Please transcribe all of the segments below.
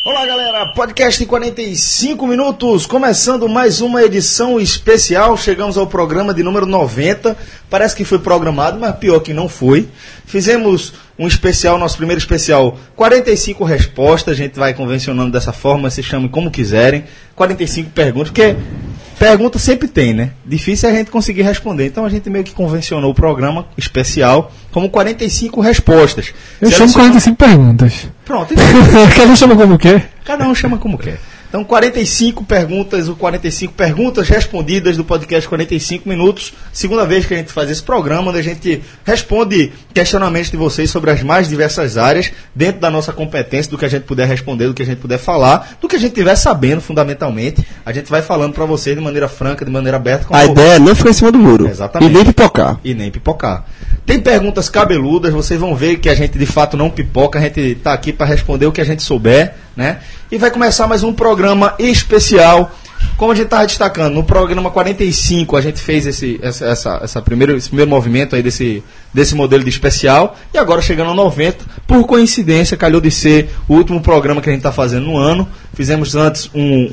Olá galera, podcast em 45 minutos, começando mais uma edição especial, chegamos ao programa de número 90, parece que foi programado, mas pior que não foi. Fizemos um especial, nosso primeiro especial, 45 respostas, a gente vai convencionando dessa forma, se chamem como quiserem, 45 perguntas, porque pergunta sempre tem, né? Difícil é a gente conseguir responder, então a gente meio que convencionou o programa especial como 45 respostas. Eu chamo 45 perguntas. Pronto. Cada um chama como quer? Cada um chama como quer. Então, 45 perguntas respondidas do podcast 45 minutos. Segunda vez que a gente faz esse programa, onde a gente responde questionamentos de vocês sobre as mais diversas áreas, dentro da nossa competência, do que a gente puder responder, do que a gente puder falar, do que a gente estiver sabendo, fundamentalmente. A gente vai falando para vocês de maneira franca, de maneira aberta. A ideia é não ficar em cima do muro. Exatamente. E nem pipocar. Tem perguntas cabeludas, vocês vão ver que a gente de fato não pipoca, a gente está aqui para responder o que a gente souber, né? E vai começar mais um programa especial. Como a gente estava destacando, no programa 45 a gente fez esse primeiro movimento aí desse modelo de especial, e agora chegando ao 90, por coincidência, calhou de ser o último programa que a gente está fazendo no ano. Fizemos antes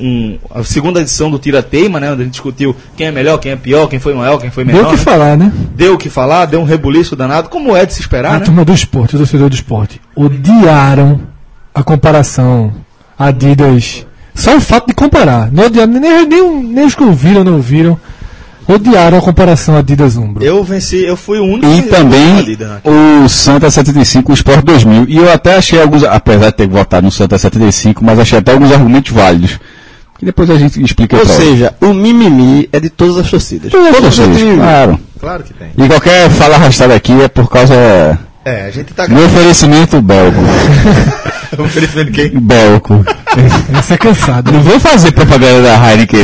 a segunda edição do Tira Teima, né, onde a gente discutiu quem é melhor, quem é pior, quem foi maior, quem foi menor. Deu o que falar, né? Deu o que falar, deu um rebuliço danado, como é de se esperar, a né? turma do esporte, o torcedor do esporte, odiaram a comparação Adidas. Só o fato de comparar. Não odiaram, nem os que ouviram, não ouviram. Odiaram a comparação Adidas-Umbro. Eu fui o único. E também Adidas, né? o Santa 75, o Sport 2000. E eu até achei alguns, apesar de ter votado no Santa 75, mas achei até alguns argumentos válidos. Que depois a gente explica. Ou seja, o mimimi é de todas as torcidas. Todas as torcidas, claro. Claro que tem. E qualquer fala arrastada aqui é por causa... A gente tá... Meu oferecimento, Belco. O oferecimento de quem? Belco. Você é cansado. Não vou fazer propaganda da Heineken.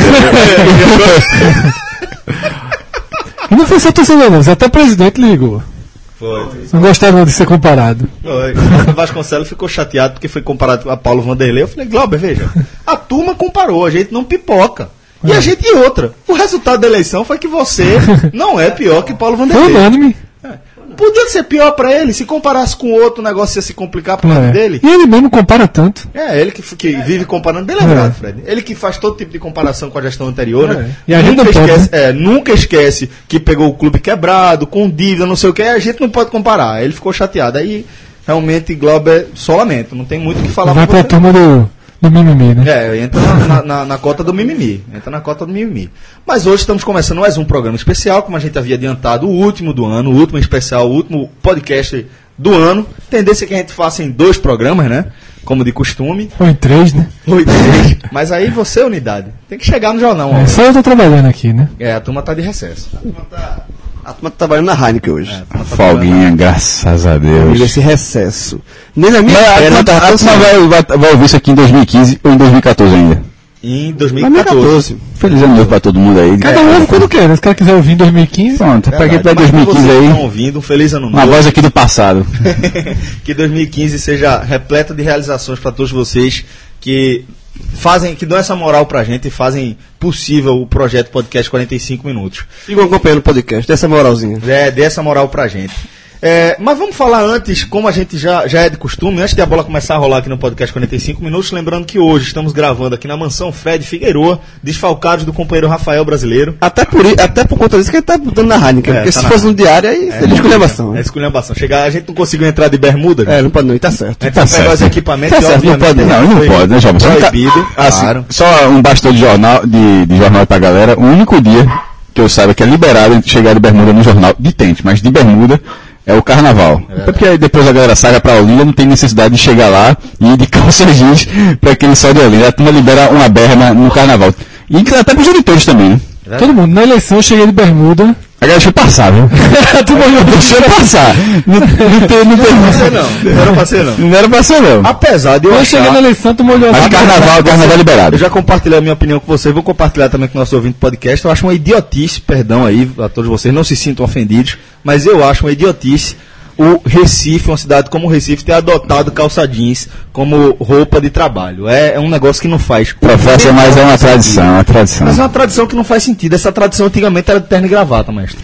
E não foi só torcedor, não. Até o presidente ligou. Foi. Não gostaram de ser comparado. O Vasconcelos ficou chateado porque foi comparado a Paulo Vanderlei. Eu falei, Glauber, veja, a turma comparou, a gente não pipoca. E a gente outra. O resultado da eleição foi que você não é pior que Paulo Vanderlei. Foi unânime. Podia ser pior pra ele, se comparasse com outro, o negócio ia se complicar pro lado dele. E ele mesmo compara tanto. Ele que vive comparando, bem lembrado, Fred. Ele que faz todo tipo de comparação com a gestão anterior, né? E a gente nunca esquece que pegou o clube quebrado, com dívida, não sei o que, a gente não pode comparar. Ele ficou chateado. Aí, realmente, Glauber, só lamento, não tem muito o que falar. Vai pra turma do mimimi, né? Entra na cota do mimimi. Entra na cota do mimimi. Mas hoje estamos começando mais um programa especial, como a gente havia adiantado, o último do ano, o último especial, o último podcast do ano. Tendência que a gente faça em 2 programas, né? Como de costume. Ou em 3, né? Mas aí você, unidade, tem que chegar no jornal. Só eu tô trabalhando aqui, né? A turma tá de recesso. A turma tá trabalhando na Heineken hoje. Folguinha, graças a Deus. Esse recesso. Nem na minha a turma vai ouvir isso aqui em 2015 ou em 2014 ainda? Em 2014. Feliz ano novo pra todo mundo aí. Cada um ouve quando quer, né? Se o cara quiser ouvir em 2015. Pronto, pra quem tá em 2015 aí. Estão ouvindo, um feliz ano novo. Uma voz aqui do passado. Que 2015 seja repleta de realizações pra todos vocês que dão essa moral pra gente e fazem possível o projeto Podcast 45 Minutos. Sigam acompanhando o podcast, dê essa moralzinha. Dê essa moral pra gente. Mas vamos falar antes, como a gente já é de costume, antes de a bola começar a rolar aqui no podcast 45 minutos, lembrando que hoje estamos gravando aqui na mansão Fred Figueroa, desfalcados do companheiro Rafael Brasileiro. Até por conta disso que ele tá botando na Heineken, porque se fosse no diário aí seria esculhambação. É esculhambação. A gente não conseguiu entrar de bermuda. Não pode não, e tá certo. A gente vai pegar os equipamentos tá certo, não pode não pode, né, Jovem? Proibido, claro. Só um bastão de jornal pra galera, o único dia que eu saiba que é liberado chegar de bermuda no jornal, de tente, mas de bermuda, é o carnaval. Até porque aí depois a galera sai pra Olinda, não tem necessidade de chegar lá e ir de calça jeans pra aquele sol de Olinda. A turma libera uma berma no carnaval. E até pros editores também, né? Todo mundo. Na eleição eu cheguei de bermuda. Agora deixa eu passar, viu? Deixa eu passar. Não era pra ser, não. Não era pra ser, não. Apesar de eu cheguei na eleição, tu molhou. Mas carnaval liberado. Eu já compartilhei a minha opinião com vocês, vou compartilhar também com o nosso ouvinte podcast. Eu acho uma idiotice, perdão aí a todos vocês, não se sintam ofendidos, mas eu acho uma idiotice o Recife, uma cidade como o Recife, ter adotado calça jeans como roupa de trabalho. É um negócio que não faz. Professor, mas é uma tradição, Mas é uma tradição que não faz sentido. Essa tradição antigamente era de terno e gravata, mestre.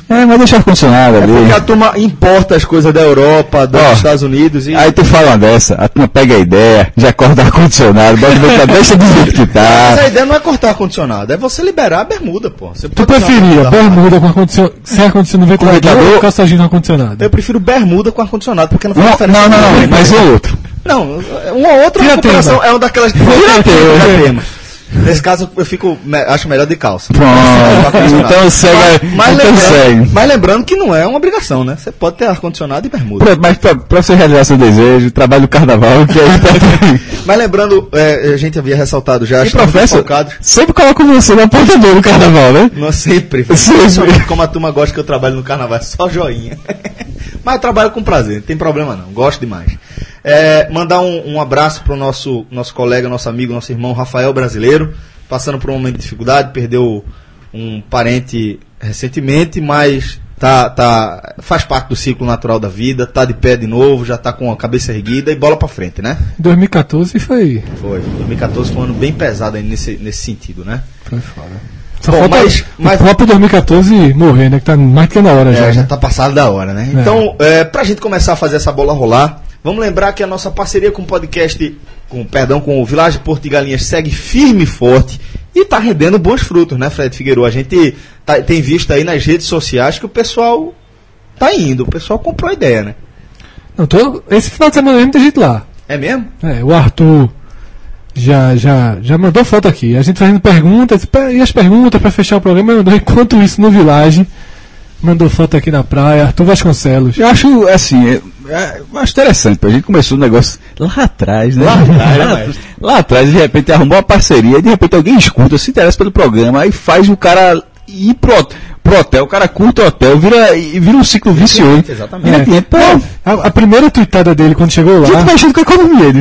Mas deixa ar-condicionado ali. Porque a turma importa as coisas da Europa, dos Estados Unidos e... Aí tu fala uma dessa, a turma pega a ideia, já corta ar-condicionado, deixa do jeito que tá. Mas a ideia não é cortar ar-condicionado, é você liberar a bermuda, pô. Você Tu preferia bermuda com sem ar-condicionado no ventilador ou calça jeans no ar-condicionado? Eu prefiro bermuda com ar-condicionado, porque não faz diferença. Não, mas e o outro? Não, um ou outro é uma daquelas... tema. Nesse caso, eu acho melhor de calça. Então segue. Mas lembrando que não é uma obrigação, né? Você pode ter ar-condicionado e bermuda. Mas pra você realizar seu desejo, trabalho do carnaval, que aí tá... Mas lembrando, a gente havia ressaltado já... E professor, sempre coloco você na ponta do carnaval, né? Não, sempre. Como a turma gosta que eu trabalho no carnaval, é só joinha. Mas eu trabalho com prazer, não tem problema não, gosto demais. Mandar um abraço para o nosso colega, nosso amigo, nosso irmão Rafael Brasileiro, passando por um momento de dificuldade, perdeu um parente recentemente, mas faz parte do ciclo natural da vida, tá de pé de novo, já tá com a cabeça erguida e bola para frente, né? 2014 foi... Foi, 2014 foi um ano bem pesado aí nesse sentido, né? Foi foda. Só falta o próprio 2014 morrer, né? Que tá mais que na hora já. Já tá passado da hora, né? Então, pra gente começar a fazer essa bola rolar, vamos lembrar que a nossa parceria com o podcast, com o Village Porto de Galinhas segue firme e forte e tá rendendo bons frutos, né, Fred Figueiredo? A gente tem visto aí nas redes sociais que o pessoal tá indo, o pessoal comprou a ideia, né? Não, esse final de semana mesmo tem gente lá. É mesmo? O Arthur já mandou foto aqui. A gente fazendo perguntas, e as perguntas para fechar o programa, mandou enquanto isso no Village. Mandou foto aqui na praia, Arthur Vasconcelos. Eu acho, assim, acho interessante, a gente começou um negócio lá atrás, né? Lá atrás, de repente arrumou uma parceria, de repente alguém escuta, se interessa pelo programa, aí faz o cara ir pro hotel, o cara curta o hotel, vira um ciclo vicioso. Exatamente. A primeira tweetada dele, quando chegou lá... A gente mexendo com a economia,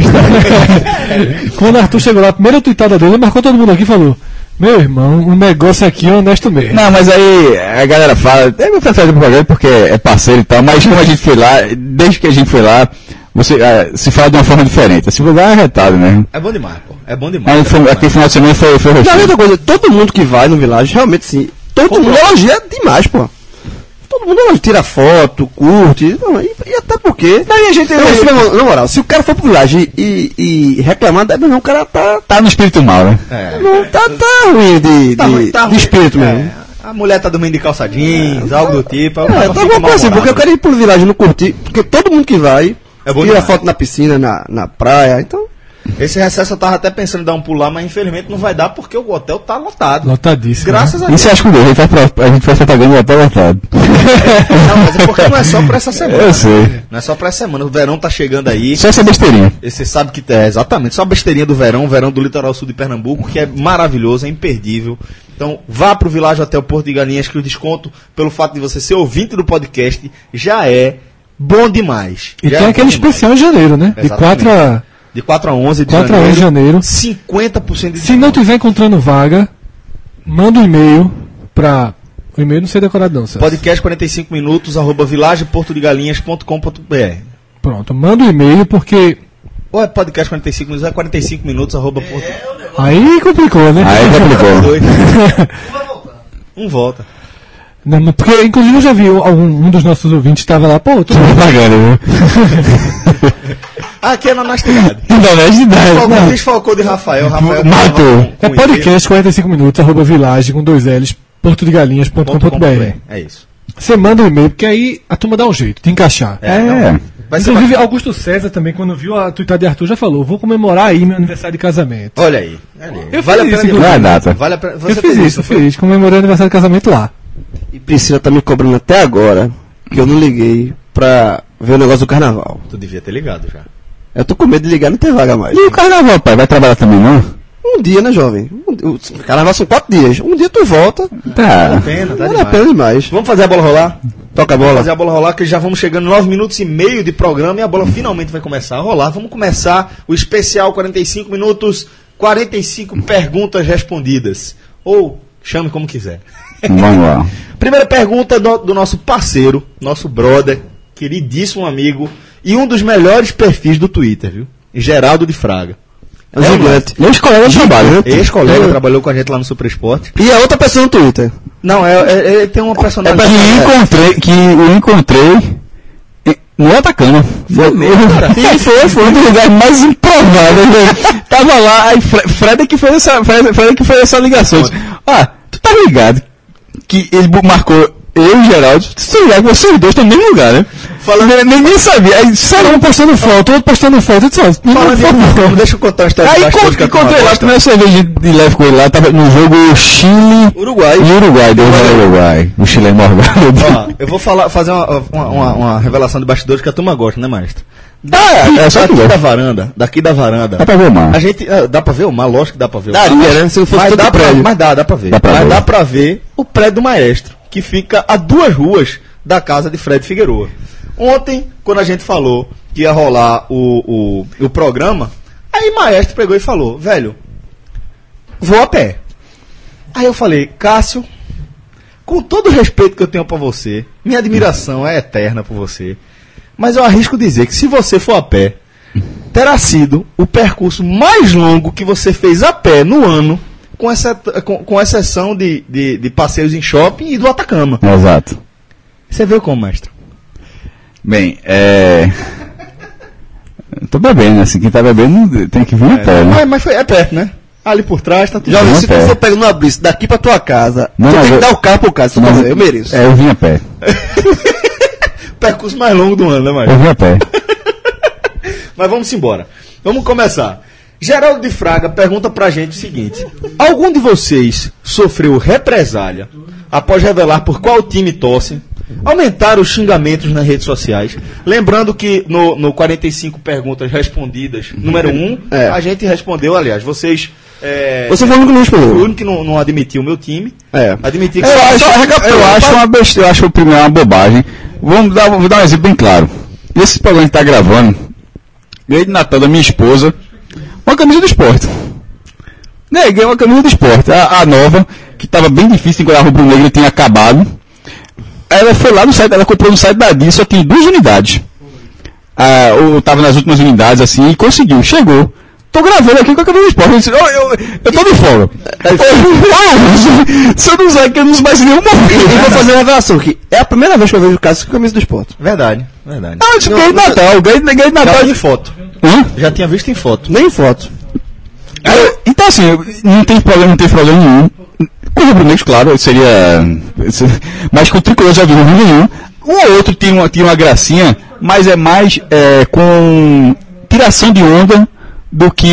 Quando o Arthur chegou lá, a primeira tweetada dele, ele marcou todo mundo aqui e falou: meu irmão, o negócio aqui é honesto mesmo. Não, mas aí a galera fala, meu fazer pro programa porque é parceiro e tal, mas como a gente foi lá, desde que a gente foi lá, você se fala de uma forma diferente. Esse lugar é arretado mesmo. É bom demais, pô. É bom demais. Aquele final de semana foi roxinho. Não, outra coisa, todo mundo que vai no Village, realmente sim, todo mundo elogia demais, pô. Todo mundo tira foto, curte, e até porque... Daí a gente... Na moral, se o cara for pro Village e reclamar, não, o cara tá no espírito mal, né? Não, tá ruim de espírito mesmo. A mulher tá dormindo de calça jeans, algo do tipo. Tá alguma coisa assim, porque eu quero ir pro Village não curtir, porque todo mundo que vai tira foto na piscina, na praia, então... Esse recesso eu tava até pensando em dar um pulo lá, mas infelizmente não vai dar porque o hotel tá lotado. Lotadíssimo. Graças a Deus. Isso acho que a gente faz propaganda do hotel lotado. Não, mas é porque não é só pra essa semana. Eu sei. Não é só pra essa semana. O verão tá chegando aí. Só essa besteirinha. E você sabe que exatamente, só a besteirinha do verão, o verão do litoral sul de Pernambuco, que é maravilhoso, é imperdível. Então, vá pro Village Hotel Porto de Galinhas, que o desconto, pelo fato de você ser ouvinte do podcast, já é bom demais. E tem aquele especial em janeiro, né? De 4 a 11 de 4 a 11 de janeiro. 50% de desconto. Se não estiver encontrando vaga, manda um e-mail para... O e-mail não sei decorado não, Celso. Podcast 45 minutos, @vilageportodegalinhas.com.br. Pronto, manda um e-mail porque... Ou é podcast 45 minutos, é 45 minutos, Aí complicou, né? Um volta. Não, porque, inclusive, eu já vi um dos nossos ouvintes estava lá, pô, tô pagando, viu? Aqui é na honestidade. Desfalcou de Rafael matou. É podcast 45 minutos, @village com 2 L's, portodegalinhas.com.br. É isso. Você manda um e-mail, porque aí a turma dá um jeito, de encaixar. Inclusive, Augusto César também, quando viu a tuitada de Arthur, já falou: vou comemorar aí meu aniversário de casamento. Olha aí. Eu fiz isso, comemorei o aniversário de casamento lá. E Priscila tá me cobrando até agora que eu não liguei pra ver o negócio do carnaval. Tu devia ter ligado já. Eu tô com medo de ligar, não tem vaga mais. E o carnaval, pai? Vai trabalhar também, não? Um dia, né, jovem? O carnaval são 4 dias. Um dia tu volta. Tá. Vale a pena demais. Vamos fazer a bola rolar? Toca a bola. Vamos fazer a bola rolar, que já vamos chegando 9 minutos e meio de programa e a bola finalmente vai começar a rolar. Vamos começar o especial 45 minutos, 45 perguntas respondidas. Ou chame como quiser. Vamos lá. Primeira pergunta do nosso parceiro, nosso brother, queridíssimo amigo e um dos melhores perfis do Twitter, viu? Geraldo de Fraga. É um gigante. Ex-colega de trabalho. Ex-colega, trabalhou com a gente lá no Super Esporte. E a outra pessoa no Twitter. Não, ele tem uma personalidade. Que eu encontrei no Atacama. Foi mesmo, cara. E foi um dos lugares mais improváveis, velho. Tava lá, aí Fred que fez essa ligação. Tu tá ligado que ele marcou eu e Geraldo, se ligar que vocês dois estão no mesmo lugar, né? Falando, ninguém sabia. Aí saiu um postando foto, outro postando foto. Eu disse, falando deixa eu contar uma história. Aí encontrei lá, tomei uma cerveja de leve com ele lá, tava no jogo Chile-Uruguai. Uruguai. O Chile é morgado. Eu vou fazer uma revelação de bastidores que a turma gosta, né, maestro? Daqui da varanda. Dá pra ver o mar. A gente, dá pra ver o mar? Lógico que dá pra ver o mar. Daria, né? Se não fosse todo prédio. Mas dá pra ver. Dá pra ver o prédio do maestro, que fica a 2 ruas da casa de Fred Figueroa. Ontem, quando a gente falou que ia rolar o programa, aí o maestro pegou e falou, velho, vou a pé. Aí eu falei, Cássio, com todo o respeito que eu tenho pra você, minha admiração é eterna por você, mas eu arrisco dizer que se você for a pé, terá sido o percurso mais longo que você fez a pé no ano, com exceção de passeios em shopping e do Atacama. Exato. Você viu como, mestre? Bem, tô bebendo, assim, quem tá bebendo tem que vir a pé, né? Mas é perto, né? Ali por trás tá tudo. Jovem, se tu for pegando uma blitz daqui pra tua casa, tu tem que dar o carro pro cara, eu mereço. Eu vim a pé. Percurso mais longo do ano, né, Maestro? Eu vim a pé. Mas vamos embora. Vamos começar. Geraldo de Fraga pergunta pra gente o seguinte: algum de vocês sofreu represália após revelar por qual time torcem? Aumentaram os xingamentos nas redes sociais? Lembrando que no 45 perguntas respondidas, número 1, a gente respondeu, aliás, vocês... Você foi o único que não respondeu. Foi o único que não admitiu o meu time. Admitir que eu acho o primeiro uma bobagem. Vou dar um exemplo bem claro. Nesse programa que tá gravando, ganhei de Natal da minha esposa uma camisa do esporte. Ganhei uma camisa do esporte. A nova, que estava bem difícil enquanto a Rubro Negro tinha acabado. Ela foi lá no site, ela comprou no site da Adidas, só tem 2 unidades. Eu tava nas últimas unidades assim e conseguiu, chegou. Tô gravando aqui com a camisa do esporte. Eu tô de folga. Se eu não usar aqui, eu não uso mais nenhuma vez. Eu vou fazer uma revelação aqui. É a primeira vez que eu vejo o Cássio com a camisa do esporte. Verdade. Eu ganhei de Natal, ganhei de Natal. Já tinha foto. Já tinha visto em foto. Nem em foto. Então assim, não tem problema nenhum. Com o Rubro Negro, claro, seria. Mas com o Tricolor já viu nenhum. Um ou outro tinha uma gracinha, mas é mais com tiração de onda do que.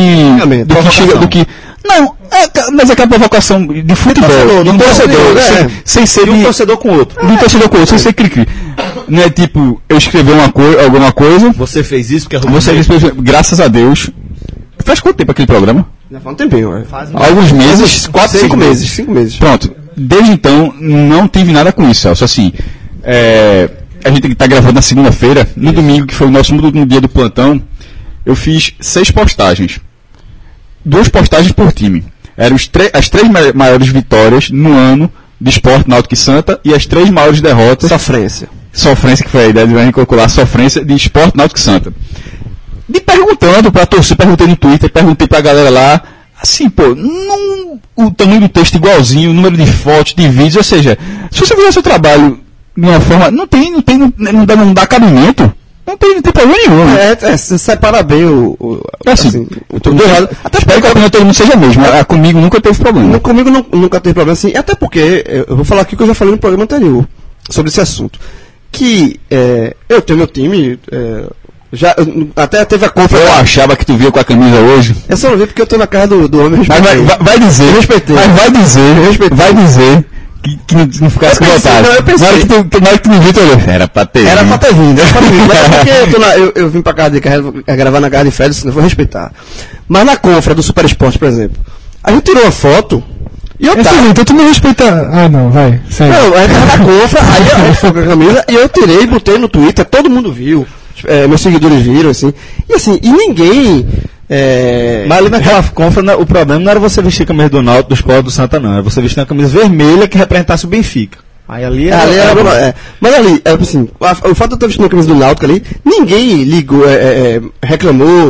Não, mas é aquela provocação de futebol, de um torcedor, sem ser de um torcedor com outro. De um torcedor com outro, sem ser cri-cri. Não é tipo, eu escrevi alguma coisa. Você fez isso porque graças a Deus. Faz quanto tempo aquele programa? Já faz um tempinho. Alguns meses, 4, 5 meses. 5 meses. Pronto. Desde então, não tive nada com isso, Celso. Assim, a gente está gravando na segunda-feira. No domingo, que foi o nosso último dia do plantão, eu fiz 6 postagens. 2 postagens por time. Eram as 3 maiores vitórias no ano de Sport, Náutico e Santa, e as 3 maiores derrotas. Sofrência, que foi a ideia de calcular, sofrência de Sport, Náutico e Santa. De perguntando pra torcida, perguntei no Twitter, perguntei pra galera lá, assim, o tamanho do texto igualzinho, o número de fotos, de vídeos, ou seja, se você fizer seu trabalho de uma forma, não dá cabimento, não tem problema nenhum. Você separa bem o tudo errado. Até espero que a opinião de todo mundo seja a mesma. Comigo nunca teve problema. Comigo nunca teve problema, assim, até porque, eu vou falar aqui que eu já falei no programa anterior, sobre esse assunto, que eu tenho meu time, já, até teve a compra. Eu achava que tu via com a camisa hoje. Eu só não vi porque eu tô na casa do homem. Mas vai dizer. Respeitei. Mas vai dizer que não ficasse com vontade. Eu pensei. Na hora que tu me viu, tu olhou. Era pra ter vindo. Mas porque eu vim pra casa de gravar na casa de Fred, senão eu vou respeitar. Mas na confra do Super Esporte, por exemplo, a gente tirou uma foto. E eu tava. Então tu não respeita. Não, vai. Sério. Não, a gente tava na confra, aí a gente foi com a camisa e eu tirei, botei no Twitter, todo mundo viu. Meus seguidores viram, assim. E ninguém. Mas ali naquela confra, o problema não era você vestir a camisa do Náutico, do Sport, do Santa, não. Era você vestir uma camisa vermelha que representasse o Benfica. Aí ali era. Mas ali, assim, o fato de eu estar vestindo a camisa do Náutico ali, ninguém ligou, reclamou,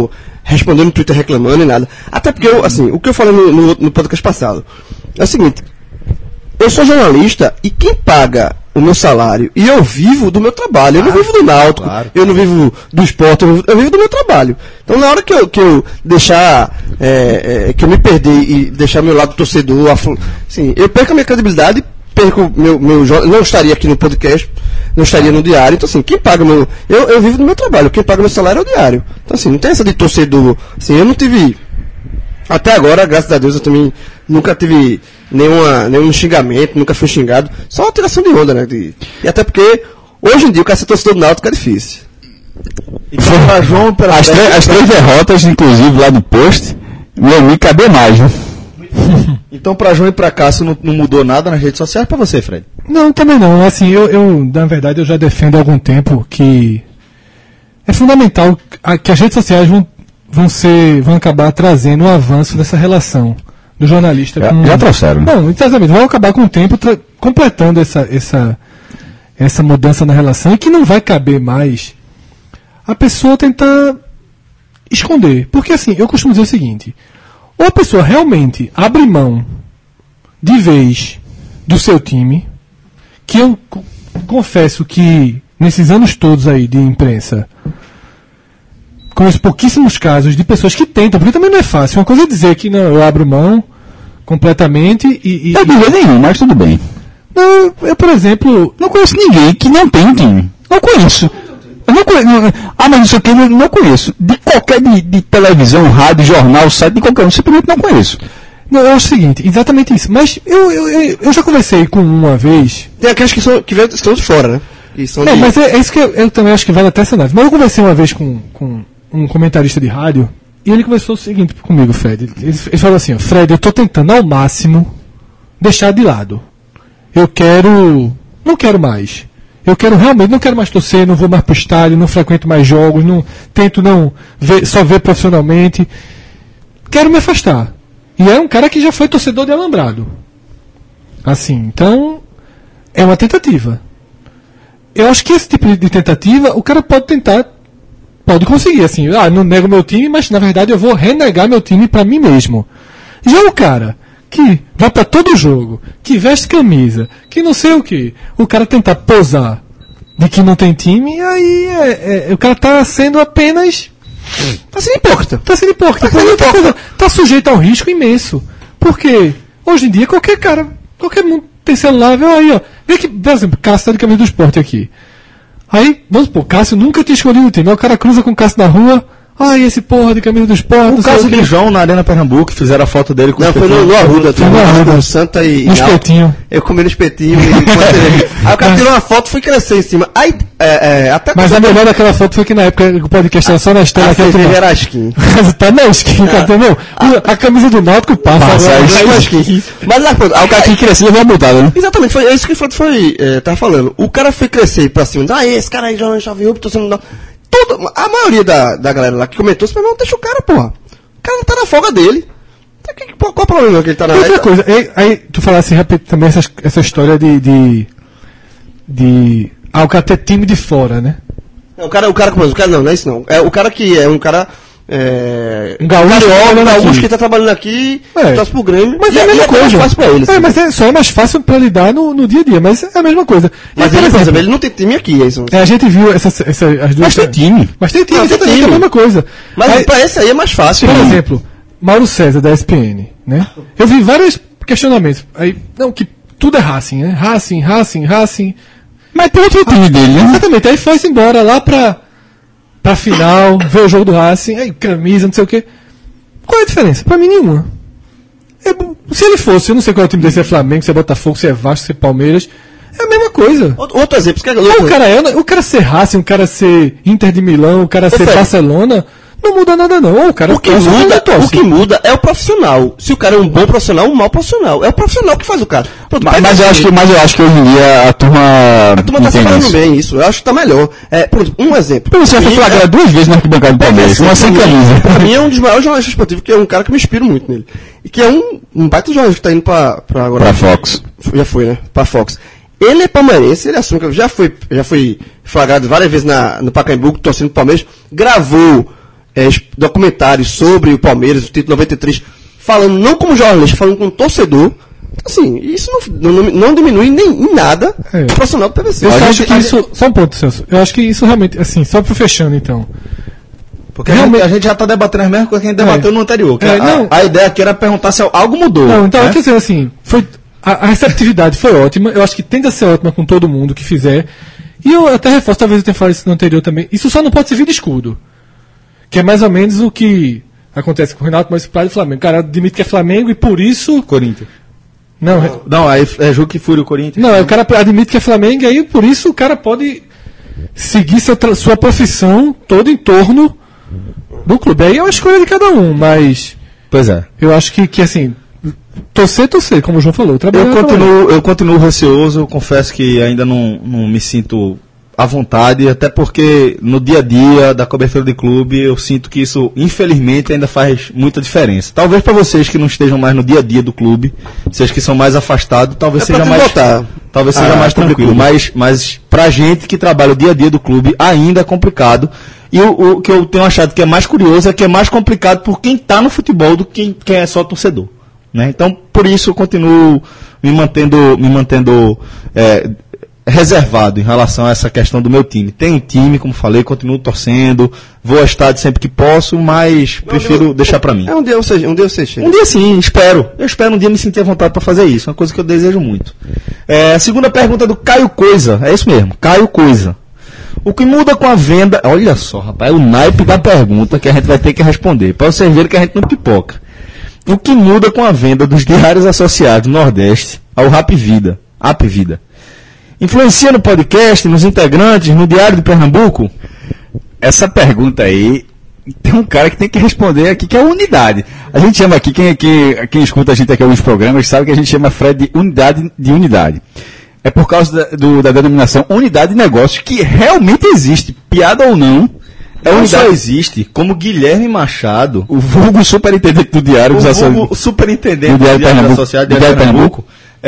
respondendo no Twitter reclamando e nada. Até porque, o que eu falei no podcast passado é o seguinte: eu sou jornalista e quem paga o meu salário, e eu vivo do meu trabalho, eu não vivo do Náutico, eu não vivo do esporte, eu vivo do meu trabalho. Então na hora que eu deixar, que eu me perder e deixar meu lado torcedor, assim, eu perco a minha credibilidade, perco não estaria aqui no podcast, não estaria no diário. Então assim, quem paga eu vivo do meu trabalho, quem paga meu salário é o diário. Então assim, não tem essa de torcedor, assim, eu não tive, até agora, graças a Deus, eu também nunca tive nenhum xingamento, nunca fui xingado, só uma tiração de onda, né? E até porque, hoje em dia, o cara ser torcedor do Náutico é difícil. Então, pra João, as 3 derrotas, inclusive, lá do post, meu amigo, cadê mais, né? Então, pra João e pra Cássio não mudou nada nas redes sociais pra você, Fred? Não, também não. Assim, eu na verdade, eu já defendo há algum tempo que é fundamental que as redes sociais vão acabar trazendo um avanço nessa relação do jornalista com... Já trouxeram. Não, exatamente. Vão acabar com o tempo completando essa mudança na relação, e que não vai caber mais a pessoa tentar esconder. Porque assim, eu costumo dizer o seguinte: ou a pessoa realmente abre mão de vez do seu time, que eu confesso que nesses anos todos aí de imprensa, conheço pouquíssimos casos de pessoas que tentam, porque também não é fácil. Uma coisa é dizer que não, eu abro mão completamente e não tem nenhum, mas tudo bem. Não, eu, por exemplo, não conheço ninguém que não tem um time. Não conheço. Eu não conheço. Mas não sei o que, não conheço. De qualquer de televisão, rádio, jornal, site, de qualquer um, simplesmente não conheço. Não, eu acho o seguinte, exatamente isso. Mas eu já conversei com uma vez. Tem aqueles que estão de fora, né? Não, mas é isso que eu também acho que vale até essa análise. Mas eu conversei uma vez com um comentarista de rádio, e ele conversou o seguinte comigo, Fred. Ele falou assim: Fred, eu estou tentando ao máximo deixar de lado. Não quero mais. Eu quero realmente, não quero mais torcer, não vou mais pro estádio, não frequento mais jogos, tento só ver profissionalmente. Quero me afastar. E é um cara que já foi torcedor de Alambrado. Assim, então, é uma tentativa. Eu acho que esse tipo de tentativa, o cara pode tentar, pode conseguir, assim, não nego meu time, mas na verdade eu vou renegar meu time pra mim mesmo. Já o cara que vai pra todo jogo, que veste camisa, que não sei o que, o cara tentar posar de que não tem time, aí o cara tá sendo apenas... Tá sendo hipócrita. Tá sujeito a um risco imenso. Porque hoje em dia qualquer mundo tem celular, vê aí, ó. Vê que, por exemplo, Cássio tá de camisa do esporte aqui. Aí, vamos supor, Cássio nunca tinha escolhido o time. Aí o cara cruza com o Cássio na rua. Ai, esse porra de camisa do esporte. O caso de João na Arena Pernambuco, fizeram a foto dele com o espetinho. Não, foi no Arruda. Foi no Arruda. Santa e no espetinho. Eu comi no espetinho. Aí o cara tirou uma foto e foi crescer em cima. Aí, mas a melhor daquela foto foi que na época o podcast era só na Estela. A cerveja era a skin. Tá na skin, entendeu? A camisa do Náutico passa. A skin. Mas lá, pronto. Aí o cara que cresceu levou a botada, né? Exatamente, foi isso que o tava falando. O cara foi crescer pra cima. Esse cara aí já viu, tô sendo... A maioria da galera lá que comentou, mas não deixa o cara, porra. O cara tá na folga dele. Qual o problema que ele tá na... Outra coisa, aí tu falasse também essa história de o cara ter time de fora, né? Não, não é isso não. É o cara que é um cara... um gaúcho que tá trabalhando aqui, torce pro Grêmio. Mas é a mesma coisa. É mais fácil pra ele. Mas só é mais fácil pra lidar no dia a dia, mas é a mesma coisa. Mas ele, por exemplo, ele não tem time aqui, é isso. A gente viu as duas. Mas tem time. Exatamente, é a mesma coisa. Mas pra esse aí é mais fácil. Por exemplo, Mauro César da ESPN, né? Eu vi vários questionamentos. Aí, que tudo é Racing, né? Racing. Mas tem outro time dele, né? Exatamente. Aí foi-se embora lá pra final, ver o jogo do Racing, aí camisa, não sei o que. Qual é a diferença? Pra mim, nenhuma. Se ele fosse, eu não sei qual é o time dele, se é Flamengo, se é Botafogo, se é Vasco, se é Palmeiras, é a mesma coisa. Outro exemplo, o cara ser Racing, o cara ser Inter de Milão, o cara ser Barcelona, não muda nada não. O que muda é o profissional. Se o cara é um bom profissional, um mau profissional. É o profissional que faz o cara. Pronto, mas eu acho que hoje em dia a turma tá separando bem isso. Eu acho que tá melhor. Pronto, um exemplo. Você vai flagrar 2 vezes na arquibancada do Palmeiras, uma sem camisa. Pra mim é um dos maiores jornalistas esportivos, que é um cara que eu me inspiro muito nele. E que é um baita jornalista que tá indo pra agora. Pra Fox. Já foi, né? Pra Fox. Ele é palmeirense, ele assume que já foi flagrado várias vezes no Pacaembu, torcendo pro Palmeiras, gravou documentários sobre o Palmeiras, o título 93, falando não como jornalista, falando como torcedor. Assim, isso não diminui nem em nada o profissional do PVC. Eu acho que isso. Só um ponto, Celso. Eu acho que isso realmente, assim, só para fechando então. Porque a gente já está debatendo as mesmas coisas que a gente debateu no anterior. Que a ideia aqui era perguntar se algo mudou. Não, então, né? quer dizer, assim, a receptividade foi ótima. Eu acho que tende a ser ótima com todo mundo que fizer. E eu até reforço, talvez eu tenha falado isso no anterior também. Isso só não pode servir de escudo. Que é mais ou menos o que acontece com o Renato Maurício Prado e Flamengo. O cara admite que é Flamengo e por isso. Corinthians. Não, aí é Juca e Fúrio Corinthians. Não, o cara admite que é Flamengo e aí por isso o cara pode seguir sua profissão toda em torno do clube. Aí é uma escolha de cada um, mas. Pois é. Eu acho que assim. Torcer, como o João falou. Eu continuo receoso, eu confesso que ainda não me sinto à vontade, até porque no dia a dia da cobertura de clube eu sinto que isso, infelizmente, ainda faz muita diferença. Talvez para vocês que não estejam mais no dia a dia do clube, vocês que são mais afastados, talvez seja mais tranquilo. Mas pra gente que trabalha o dia a dia do clube, ainda é complicado. E o que eu tenho achado que é mais curioso é que é mais complicado por quem está no futebol do que quem é só torcedor. Né? Então, por isso eu continuo me mantendo reservado em relação a essa questão do meu time. Tenho time, como falei, continuo torcendo, vou ao estádio sempre que posso, mas prefiro deixar para mim. Um dia você chega. Um dia sim, espero. Eu espero um dia me sentir à vontade para fazer isso, uma coisa que eu desejo muito. A segunda pergunta do Caio Coisa, é isso mesmo, Caio Coisa. O que muda com a venda... Olha só, rapaz, é o naipe da pergunta que a gente vai ter que responder, para vocês verem que a gente não pipoca. O que muda com a venda dos diários associados do Nordeste ao Rap Vida? Influencia no podcast, nos integrantes, no Diário de Pernambuco? Essa pergunta aí, tem um cara que tem que responder aqui, que é a Unidade. A gente chama aqui, quem escuta a gente aqui em alguns programas, sabe que a gente chama Fred de unidade. É por causa da denominação Unidade de Negócios, que realmente existe, piada ou não. Não só existe, como Guilherme Machado, o vulgo superintendente do Diário dos Associados. O superintendente do Diário Associado de Pernambuco.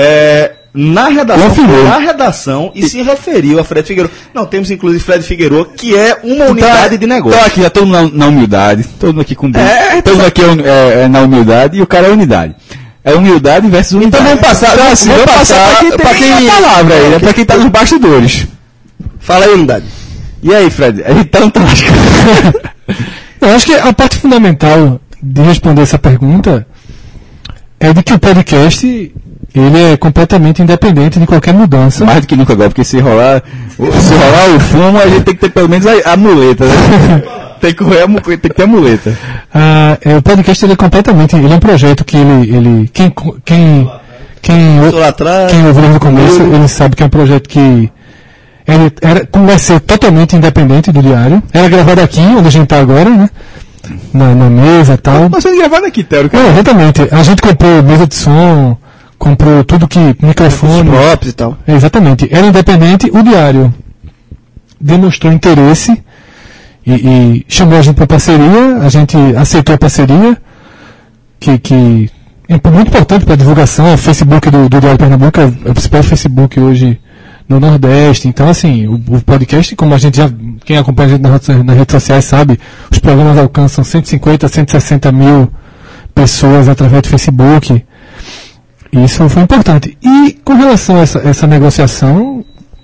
Na redação e se referiu a Fred Figueiredo. Não, temos inclusive Fred Figueiredo, que é uma unidade de negócio. Então aqui já todo mundo na humildade, todo mundo aqui com todo mundo aqui na humildade e o cara é unidade. É humildade versus unidade. Então vamos passar, vamos passar para quem tem a palavra aí, né? Para quem tá nos bastidores. Fala aí, unidade. E aí, Fred? Então tá. Eu acho que a parte fundamental de responder essa pergunta é de que o podcast ele é completamente independente de qualquer mudança. Mais do que nunca agora, porque se rolar o fumo, a gente tem que ter pelo menos a muleta, né? Tem que ter a muleta. O podcast ele é completamente, ele é um projeto que quem ouviu no começo, ele sabe que é um projeto que começou totalmente independente do diário. Era gravado aqui, onde a gente está agora, né? Na mesa e tal. Mas foi gravado aqui, Théo. Exatamente. A gente comprou mesa de som, comprou tudo que... microfone. Props e tal. Exatamente. Era independente. O diário demonstrou interesse e chamou a gente para parceria. A gente aceitou a parceria, que é muito importante para a divulgação. O Facebook do Diário Pernambuco é o principal Facebook hoje no Nordeste. Então, assim, o podcast, como a gente já, quem acompanha a gente nas redes sociais sabe, os programas alcançam 150, 160 mil pessoas através do Facebook. E isso foi importante. E com relação a essa negociação,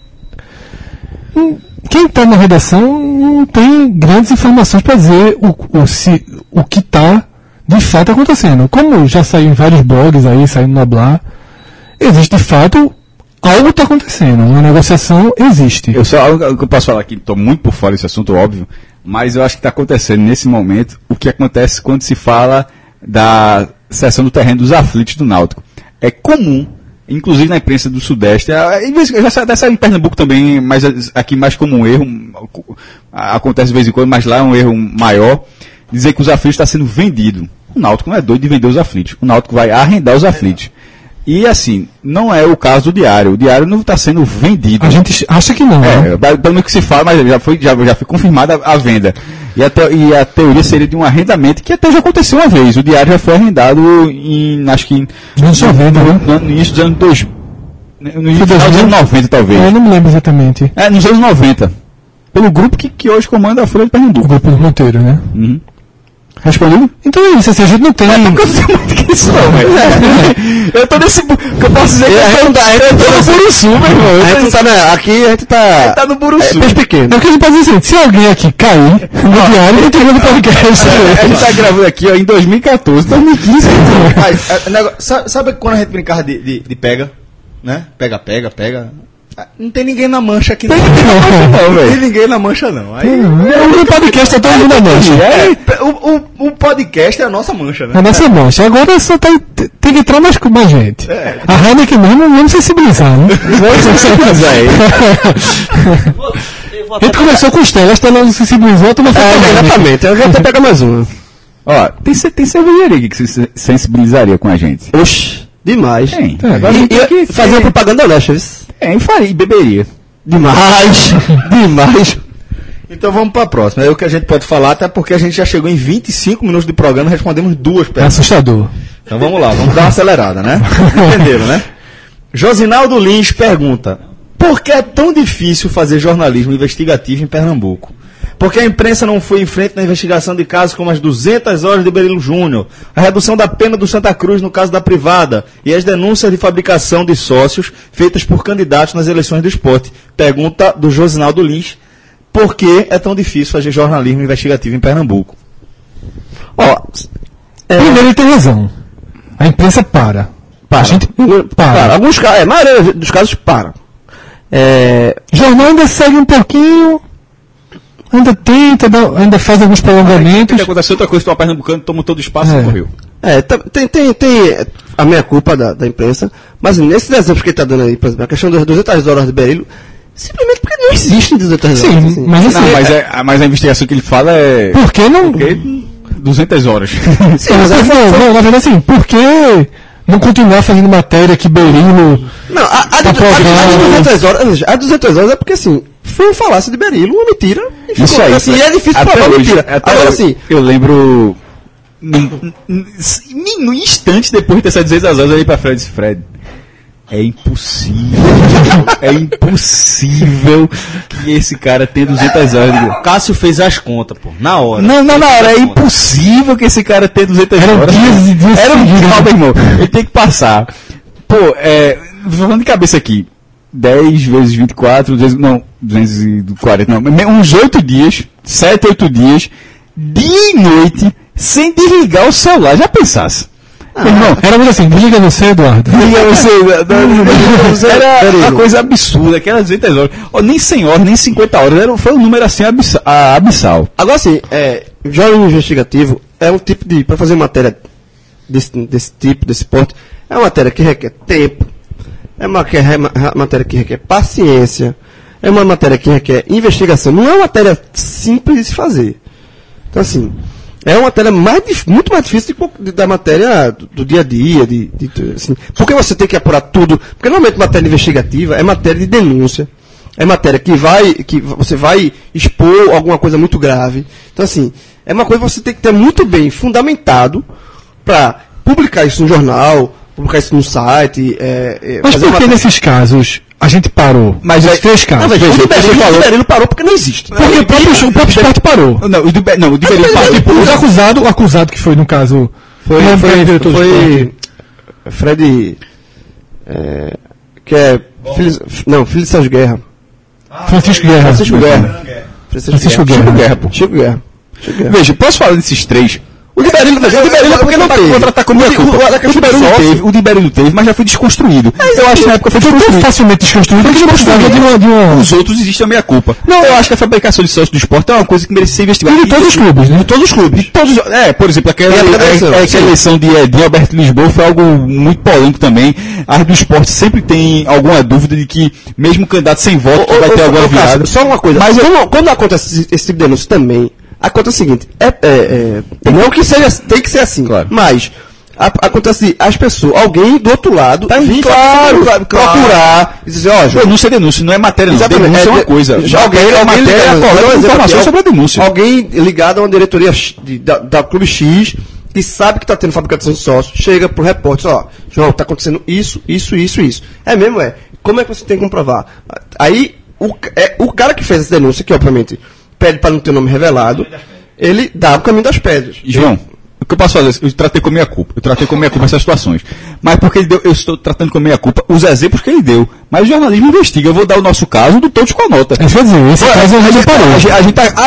quem está na redação não tem grandes informações para dizer o que está de fato acontecendo. Como já saiu em vários blogs aí, saiu no Noblar, existe de fato algo está acontecendo, uma negociação existe. Eu posso falar aqui, estou muito por fora desse assunto, óbvio, mas eu acho que está acontecendo nesse momento o que acontece quando se fala da cessão do terreno dos aflitos do Náutico. É comum, inclusive na imprensa do Sudeste, já saiu em Pernambuco também, mas aqui mais como um erro, acontece de vez em quando, mas lá é um erro maior, dizer que os aflitos estão sendo vendidos. O Náutico não é doido de vender os aflitos, o Náutico vai arrendar os aflitos. E assim, não é o caso do Diário. O Diário não está sendo vendido. A gente acha que não. Né? Pelo menos que se fala, mas já foi confirmada a venda. E a teoria seria de um arrendamento que até já aconteceu uma vez. O Diário já foi arrendado acho que no início dos anos 2000. No início dos anos 90, talvez. Eu não me lembro exatamente. Nos anos 90. Pelo grupo que hoje comanda a Folha de Pernambuco. O grupo do Monteiro, né? Uhum. Respondido? Então é isso, assim, a gente não tem. Eu tô nesse. Que eu posso dizer que eu tô no Buruçu, meu irmão. Aqui a gente tá. Tá no Buruçu. Peixe pequeno. É o que a gente pode dizer assim, se alguém aqui cair no diário, a gente vai no podcast. A gente tá gravando aqui, ó, em 2014, 2015. Mas, sabe quando a gente brincava de pega? Né? Pega. Não tem ninguém na mancha aqui, não. Não, velho. Tem ninguém na mancha, não. Aí, O podcast é todo mundo na mancha. o podcast é a nossa mancha, né? A nossa mancha. Agora só tem que entrar mais gente. A Heineken mesmo, vamos sensibilizar, né? A gente começou com o Stella, a Stella não sensibilizou, a turma foi Exatamente. Eu vou até pegar mais uma. Ó, tem cervejaria aqui que se sensibilizaria com a gente. Oxi, demais. Tem. Agora E fazer uma propaganda honesta, isso. Tem, faria, e beberia. Demais. Demais. Então vamos para a próxima. É o que a gente pode falar, até porque a gente já chegou em 25 minutos de programa e respondemos 2 É perguntas. assustador. Então vamos lá, vamos dar uma acelerada, né? Entenderam, né? Josinaldo Lins pergunta: por que é tão difícil fazer jornalismo investigativo em Pernambuco? Porque a imprensa não foi em frente na investigação de casos como as 200 horas de Berilo Júnior, a redução da pena do Santa Cruz no caso da privada e as denúncias de fabricação de sócios feitas por candidatos nas eleições do esporte. Pergunta do Josinaldo Lins: por que é tão difícil fazer jornalismo investigativo em Pernambuco? Ó, Primeiro ele tem razão. A imprensa para. A gente para. Alguns casos, a maioria dos casos para. Jornal ainda segue um pouquinho, ainda tenta, ainda faz alguns prolongamentos. Se aconteceu outra coisa, que o pernambucano toma todo o espaço e correu. Tem a meia culpa da imprensa, mas nesses exemplos que ele está dando aí, por exemplo, a questão das 200 horas de Berilo, simplesmente porque não existe 200 horas. Sim, assim. mas assim, Mas a investigação que ele fala é. por que não? Porque 200 horas. Sim, não, na verdade assim, por que não continuar fazendo matéria que Berilo... Não, a 200 horas, veja, a 200 horas é porque assim, foi uma falácia de Berilo, uma mentira, e ficou, Isso aí. assim, é difícil até provar hoje, mentira. até Agora hoje, assim, eu lembro. No instante depois de ter essas 200 horas, eu olhei pra Fred e disse: Fred, é impossível. É impossível que esse cara tenha 200 horas. Cássio fez as contas, pô, na hora. Não, na hora. É impossível que esse cara tenha 200 horas. Era um dia, meu irmão. Ele tem que passar. Pô, falando de cabeça aqui. 10 vezes 24, não, 240, não. Uns 8 dias, 7, 8 dias, dia e noite, sem desligar o celular. Já pensasse? Irmão, era muito assim, desliga você, Eduardo. Era uma coisa absurda, aquelas 200 horas. Nem 100 horas, nem 50 horas. Foi um número assim abissal. agora assim, jornalismo investigativo é um tipo de, para fazer matéria desse tipo, desse porte, é uma matéria que requer tempo, é uma matéria que requer paciência, é uma matéria que requer investigação, não é uma matéria simples de se fazer. Então assim, é uma matéria muito mais difícil da matéria do dia a dia, assim, porque você tem que apurar tudo, porque normalmente matéria investigativa é matéria de denúncia, é matéria que você vai expor alguma coisa muito grave. Então assim, é uma coisa que você tem que ter muito bem fundamentado para publicar isso no jornal, publicar isso no site. Mas por que nesses casos a gente parou? Mas Os 3 casos. O Berilo parou porque não existe. Porque o próprio esporte parou. Não, o de Berilo parou. Tipo, o acusado que foi, no caso, Foi Fred, que é filho de Sérgio Guerra. Francisco Guerra. Francisco Guerra. Chico Guerra. Veja, posso falar desses 3? O de Berilo porque não teve. Contratar como o de Berilo teve, mas já foi desconstruído. Eu acho que na época foi Foi tão desconstruído. facilmente desconstruído que não precisava de uma... Os outros existem a meia culpa. Não, eu acho que a fabricação de sócios do esporte é uma coisa que merece ser investigada. E de todos os clubes, né? De todos os clubes. Por exemplo, aquela eleição de Alberto Lisboa foi algo muito polêmico também. A área do esporte sempre tem alguma dúvida de que, mesmo candidato sem voto, vai ter alguma virada. Só uma coisa, mas quando acontece esse tipo de denúncia também, acontece o seguinte, não que seja, tem que ser assim, claro. Mas acontece as pessoas, alguém do outro lado, procurar e dizer, Denúncia não é matéria, não. Exatamente. Denúncia é uma coisa. Alguém Informação sobre a denúncia. Alguém ligado a uma diretoria da Clube X, que sabe que está tendo fabricação de sócios, chega pro repórter, João, está acontecendo isso. É mesmo, Como é que você tem que comprovar? Aí, o cara que fez essa denúncia, que obviamente pede para não ter o nome revelado, ele dá o caminho das pedras. João, o que eu posso fazer? Eu tratei com a minha culpa. Essas situações. Mas porque ele deu, eu estou tratando com a minha culpa os exemplos que ele deu. Mas o jornalismo investiga. Eu vou dar o nosso caso do Todos com a Nota. Quer dizer, esse caso eu reparei. A gente tá há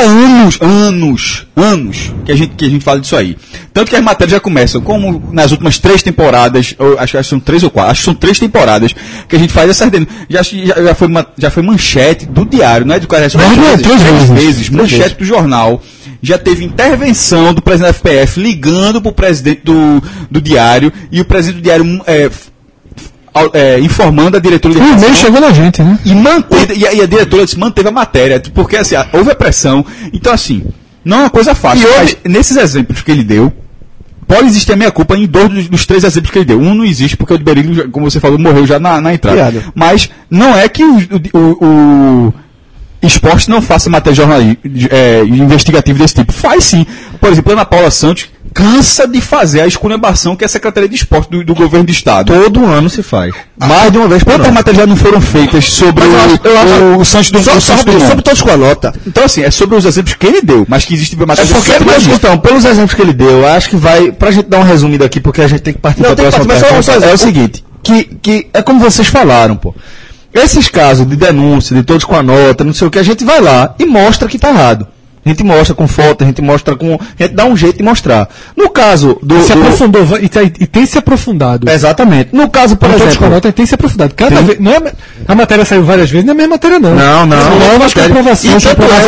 anos que a gente fala disso aí. Tanto que as matérias já começam, como nas últimas 3 temporadas, acho que são 3 ou 4, acho que são 3 temporadas que a gente faz essa já foi manchete do diário, não é do cara, três vezes, manchete do jornal. Já teve intervenção do presidente da FPF ligando para o presidente do diário, e o presidente do diário informando a diretora de redação. O e-mail chegou na gente, né? E a diretora manteve a matéria, porque assim, houve a pressão. Então, assim, não é uma coisa fácil. Mas nesses exemplos que ele deu, pode existir a minha culpa em 2 dos 3 exemplos que ele deu. Um não existe, porque o de Berílio, como você falou, morreu já na entrada. Obrigado. Mas não é que o esporte não faça matéria jornalística investigativa desse tipo. Faz sim. Por exemplo, a Ana Paula Santos cansa de fazer a esculhambação que é a Secretaria de Esporte do Governo do Estado. Todo ano se faz. Mais de uma vez por ano. Quantas matérias já não foram feitas sobre o Santos do sobre Todos com a Nota? Então, assim, é sobre os exemplos que ele deu, mas que existe matérias... Então, pelos exemplos que ele deu, eu acho que vai... Pra gente dar um resumido aqui, porque a gente tem que partir da próxima pergunta. É o seguinte, que é como vocês falaram, pô. Esses casos de denúncia, de Todos com a Nota, não sei o que, a gente vai lá e mostra que está errado. A gente mostra com foto, a gente dá um jeito de mostrar. No caso do... Se aprofundou, e tem se aprofundado. Exatamente. No caso, por exemplo... Todos com a Nota tem se aprofundado. Cada vez... Não é, a matéria saiu várias vezes, não é a mesma matéria, não. Não. Novas comprovações.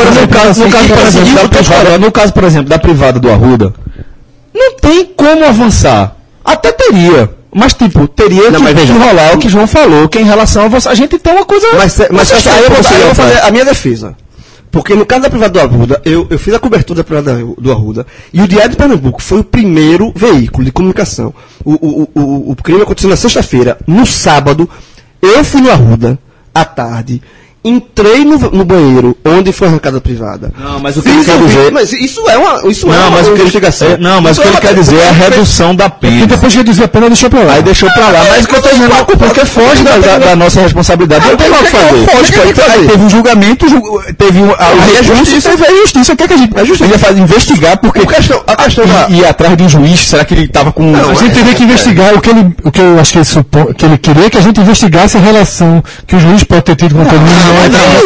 No caso, por exemplo, da privada do Arruda, não tem como avançar. Até teria. Mas, tipo, teria que rolar o que João falou, que em relação a você, a gente tem uma coisa... Mas aí eu vou fazer a minha defesa. Porque no caso da privada do Arruda, eu fiz a cobertura da privada do Arruda, e o Diário de Pernambuco foi o primeiro veículo de comunicação. O crime aconteceu na sexta-feira. No sábado, eu fui no Arruda, à tarde, entrei no banheiro onde foi arrancada a privada. Não, mas o que ele quer dizer... Mas isso é uma investigação. Não, mas o que ele quer dizer é a redução da pena. E depois de reduzir a pena, deixou pra lá. Aí deixou pra lá. Mas o que eu tô dizendo, porque foge da nossa responsabilidade. Não tem mal o que fazer. Aí teve um julgamento, teve a justiça, teve a justiça. O que é que a gente... A justiça ia fazer? Investigar, porque... A questão ir atrás de um juiz, será que ele tava com... A gente teria que investigar o que eu acho que ele queria que a gente investigasse a relação que o juiz pode ter tido com a família.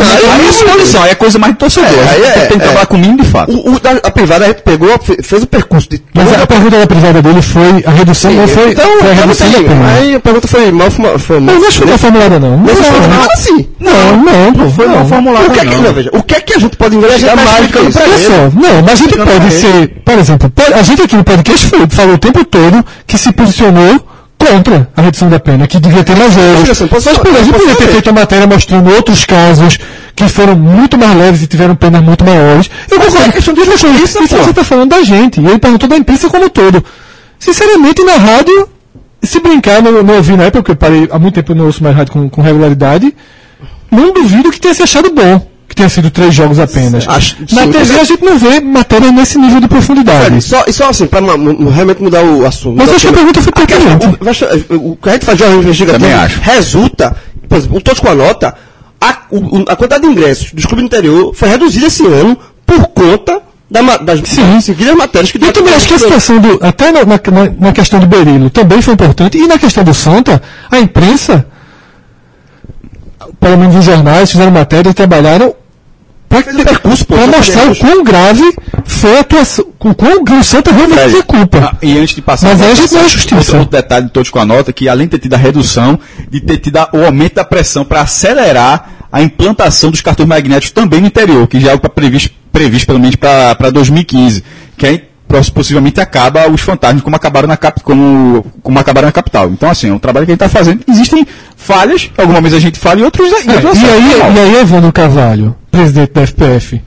É coisa mais de torcedor. Tem que trabalhar com o mínimo de fato. A privada fez o percurso de... Mas a pergunta da privada dele foi a redução, não foi a redução da pena. Aí a pergunta foi mal formulada. Mas não foi mal formulada, não. Não foi formulada assim. Não foi mal formulada, não. Veja, o que é que a gente pode investigar mais do que isso? Não, mas a gente pode ser, por exemplo, a gente aqui no podcast falou o tempo todo que se posicionou contra a redução da pena, que devia ter mais erros. Mas, por exemplo, a gente poderia ter feito uma matéria mostrando outros casos que foram muito mais leves e tiveram penas muito maiores. Eu concordo. A questão disso você está falando da gente. E ele perguntou da imprensa como um todo. Sinceramente, na rádio, se brincar, não ouvi na época, porque eu parei há muito tempo, eu não ouço mais rádio com regularidade, não duvido que tenha se achado bom. Que tenha sido 3 jogos apenas. Na TV a gente não vê matéria nesse nível de profundidade. Só assim, para realmente mudar o assunto. Mas acho que a pergunta foi pertinente. O que a gente faz de jornalismo investigativo resulta, por exemplo, o Todos com a Nota, a quantidade de ingressos dos clubes do interior foi reduzida esse ano por conta das seguidas matérias que... Eu também acho que a situação até na questão do Berílio também foi importante. E na questão do Santa, a imprensa, pelo menos os jornais, fizeram matéria e trabalharam para mostrar o quão grave foi a atuação, o quão o Santa realmente tinha culpa. E antes de passar... Mas aí a gente não é justiça. Outro detalhe de Todos com a Nota, que além de ter tido a redução, de ter tido o aumento da pressão para acelerar a implantação dos cartões magnéticos também no interior, que já é algo previsto pelo menos para 2015, que aí possivelmente acaba os fantasmas como acabaram na capital. Então, assim, é um trabalho que a gente está fazendo. Existem falhas, algumas vezes a gente fala e outros... E aí, Evandro Carvalho, presidente da FPF,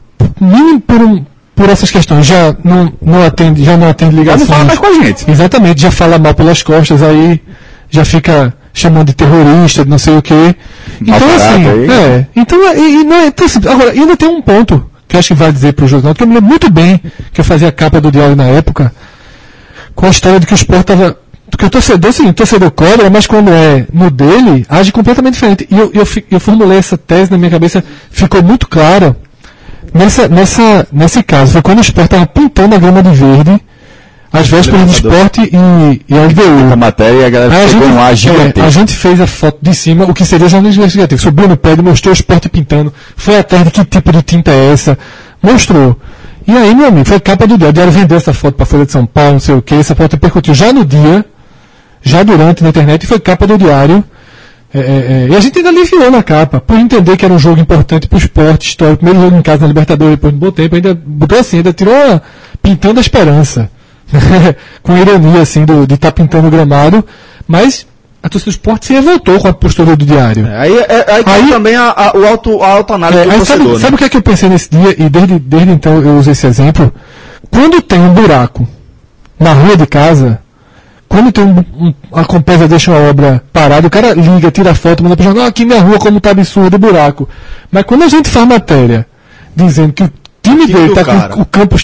por essas questões, já não atende ligações. Não fala mais com a gente. Exatamente, já fala mal pelas costas, aí já fica chamando de terrorista, de não sei o quê. Então, assim, então, não é tão simples. Agora, ainda tem um ponto que eu acho que vai dizer para o jornal, que eu me lembro muito bem que eu fazia a capa do Diário na época, com a história de que o Sport estava... Porque o torcedor cobra, mas quando é no dele, age completamente diferente. E eu formulei essa tese na minha cabeça, ficou muito clara Nesse caso, foi quando o Sport estava pintando a grama de verde, às vésperas do Sport e a LDU. A matéria e a galera pegou um ar gigantesco. A gente fez a foto de cima, o que seria jornalismo investigativo. Subiu no prédio, mostrou o Sport pintando. Foi atrás de que tipo de tinta é essa. Mostrou. E aí, meu amigo, foi capa do diário. O diário vendeu essa foto para a Folha de São Paulo, não sei o que. Essa foto repercutiu já no dia, já durante na internet, e foi capa do diário. E a gente ainda aliviou na capa, por entender que era um jogo importante para o Sport histórico. Primeiro jogo em casa na Libertadores, depois de um bom tempo, ainda botou assim, ainda tirou pintando a esperança. Com ironia, assim, de estar pintando o gramado. Mas a torcida do Sport se revoltou com a postura do diário. Aí também a autoanálise do torcedor. Sabe o que é que eu pensei nesse dia? E desde então eu uso esse exemplo. Quando tem um buraco na rua de casa, quando tem a Compesa deixa uma obra parada, o cara liga, tira foto, manda pra jogar, aqui minha rua como tá absurdo o buraco. Mas quando a gente faz matéria dizendo que o time dele tá com o campo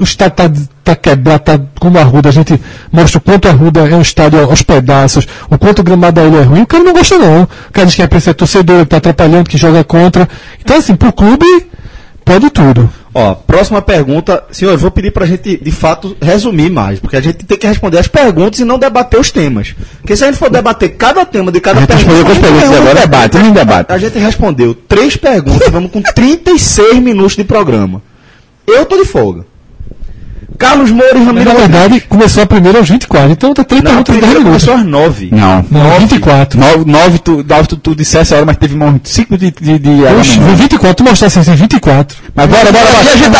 tá quebrado, tá como a Arruda, a gente mostra o quanto a Arruda é um estádio aos pedaços, o quanto o gramado da ilha é ruim, o cara não gosta não. O cara diz que é torcedor, que tá atrapalhando, que joga contra. Então assim, pro clube, pode tudo. Próxima pergunta. Senhor, eu vou pedir pra gente, de fato, resumir mais, porque a gente tem que responder as perguntas e não debater os temas. Porque se a gente for debater cada tema de cada pergunta... A gente respondeu com debate. A gente respondeu 3 perguntas, vamos com 36 minutos de programa. Eu tô de folga. Carlos Moura e Ramiro... Na verdade, começou a primeira aos 24, então tá 3 perguntas em 10 minutos. Começou às 9. Não, 24. 9 tu dissesse a hora, mas teve uns 5 de Oxe, 24, tu mostrasse assim, 24. Mas bora. A gente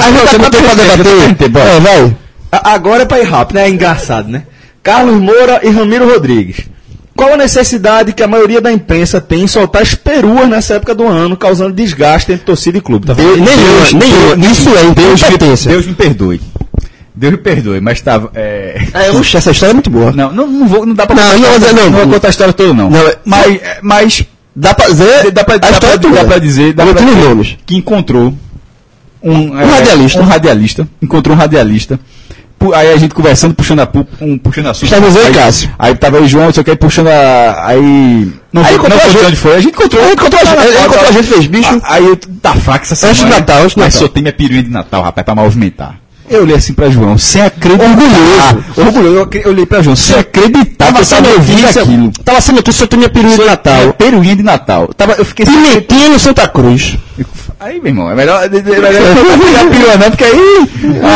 tá debater. Vai. Agora é pra ir rápido, né? É engraçado, né? Carlos Moura e Ramiro Rodrigues. Qual a necessidade que a maioria da imprensa tem em soltar as peruas nessa época do ano, causando desgaste entre torcida e clube? Tá Nenhum. Isso é incompetência. Deus me perdoe. Mas tava. Essa história é muito boa. Não dá pra não vou contar a história toda, não. Mas dá pra dizer que encontrou um radialista. Encontrou um radialista. Aí a gente conversando, puxando assunto. Estávamos aí, Cássio. Aí tava aí João, só que aí puxando aí. Não sei onde foi. A gente encontrou a gente, fez bicho. Aí tá fraco essa semana. Antes de Natal. Mas só tem minha piruinha de Natal, rapaz, pra movimentar. Eu olhei assim pra João, sem acreditar. Orgulhoso. Eu olhei pra João, sem acreditar. Tava sendo aquilo. Tava sendo tu, só tem minha piruinha de Natal. Piruinha de Natal. Eu fiquei pimentinha no Santa Cruz. Aí, meu irmão, é melhor não pegar a perua não, porque aí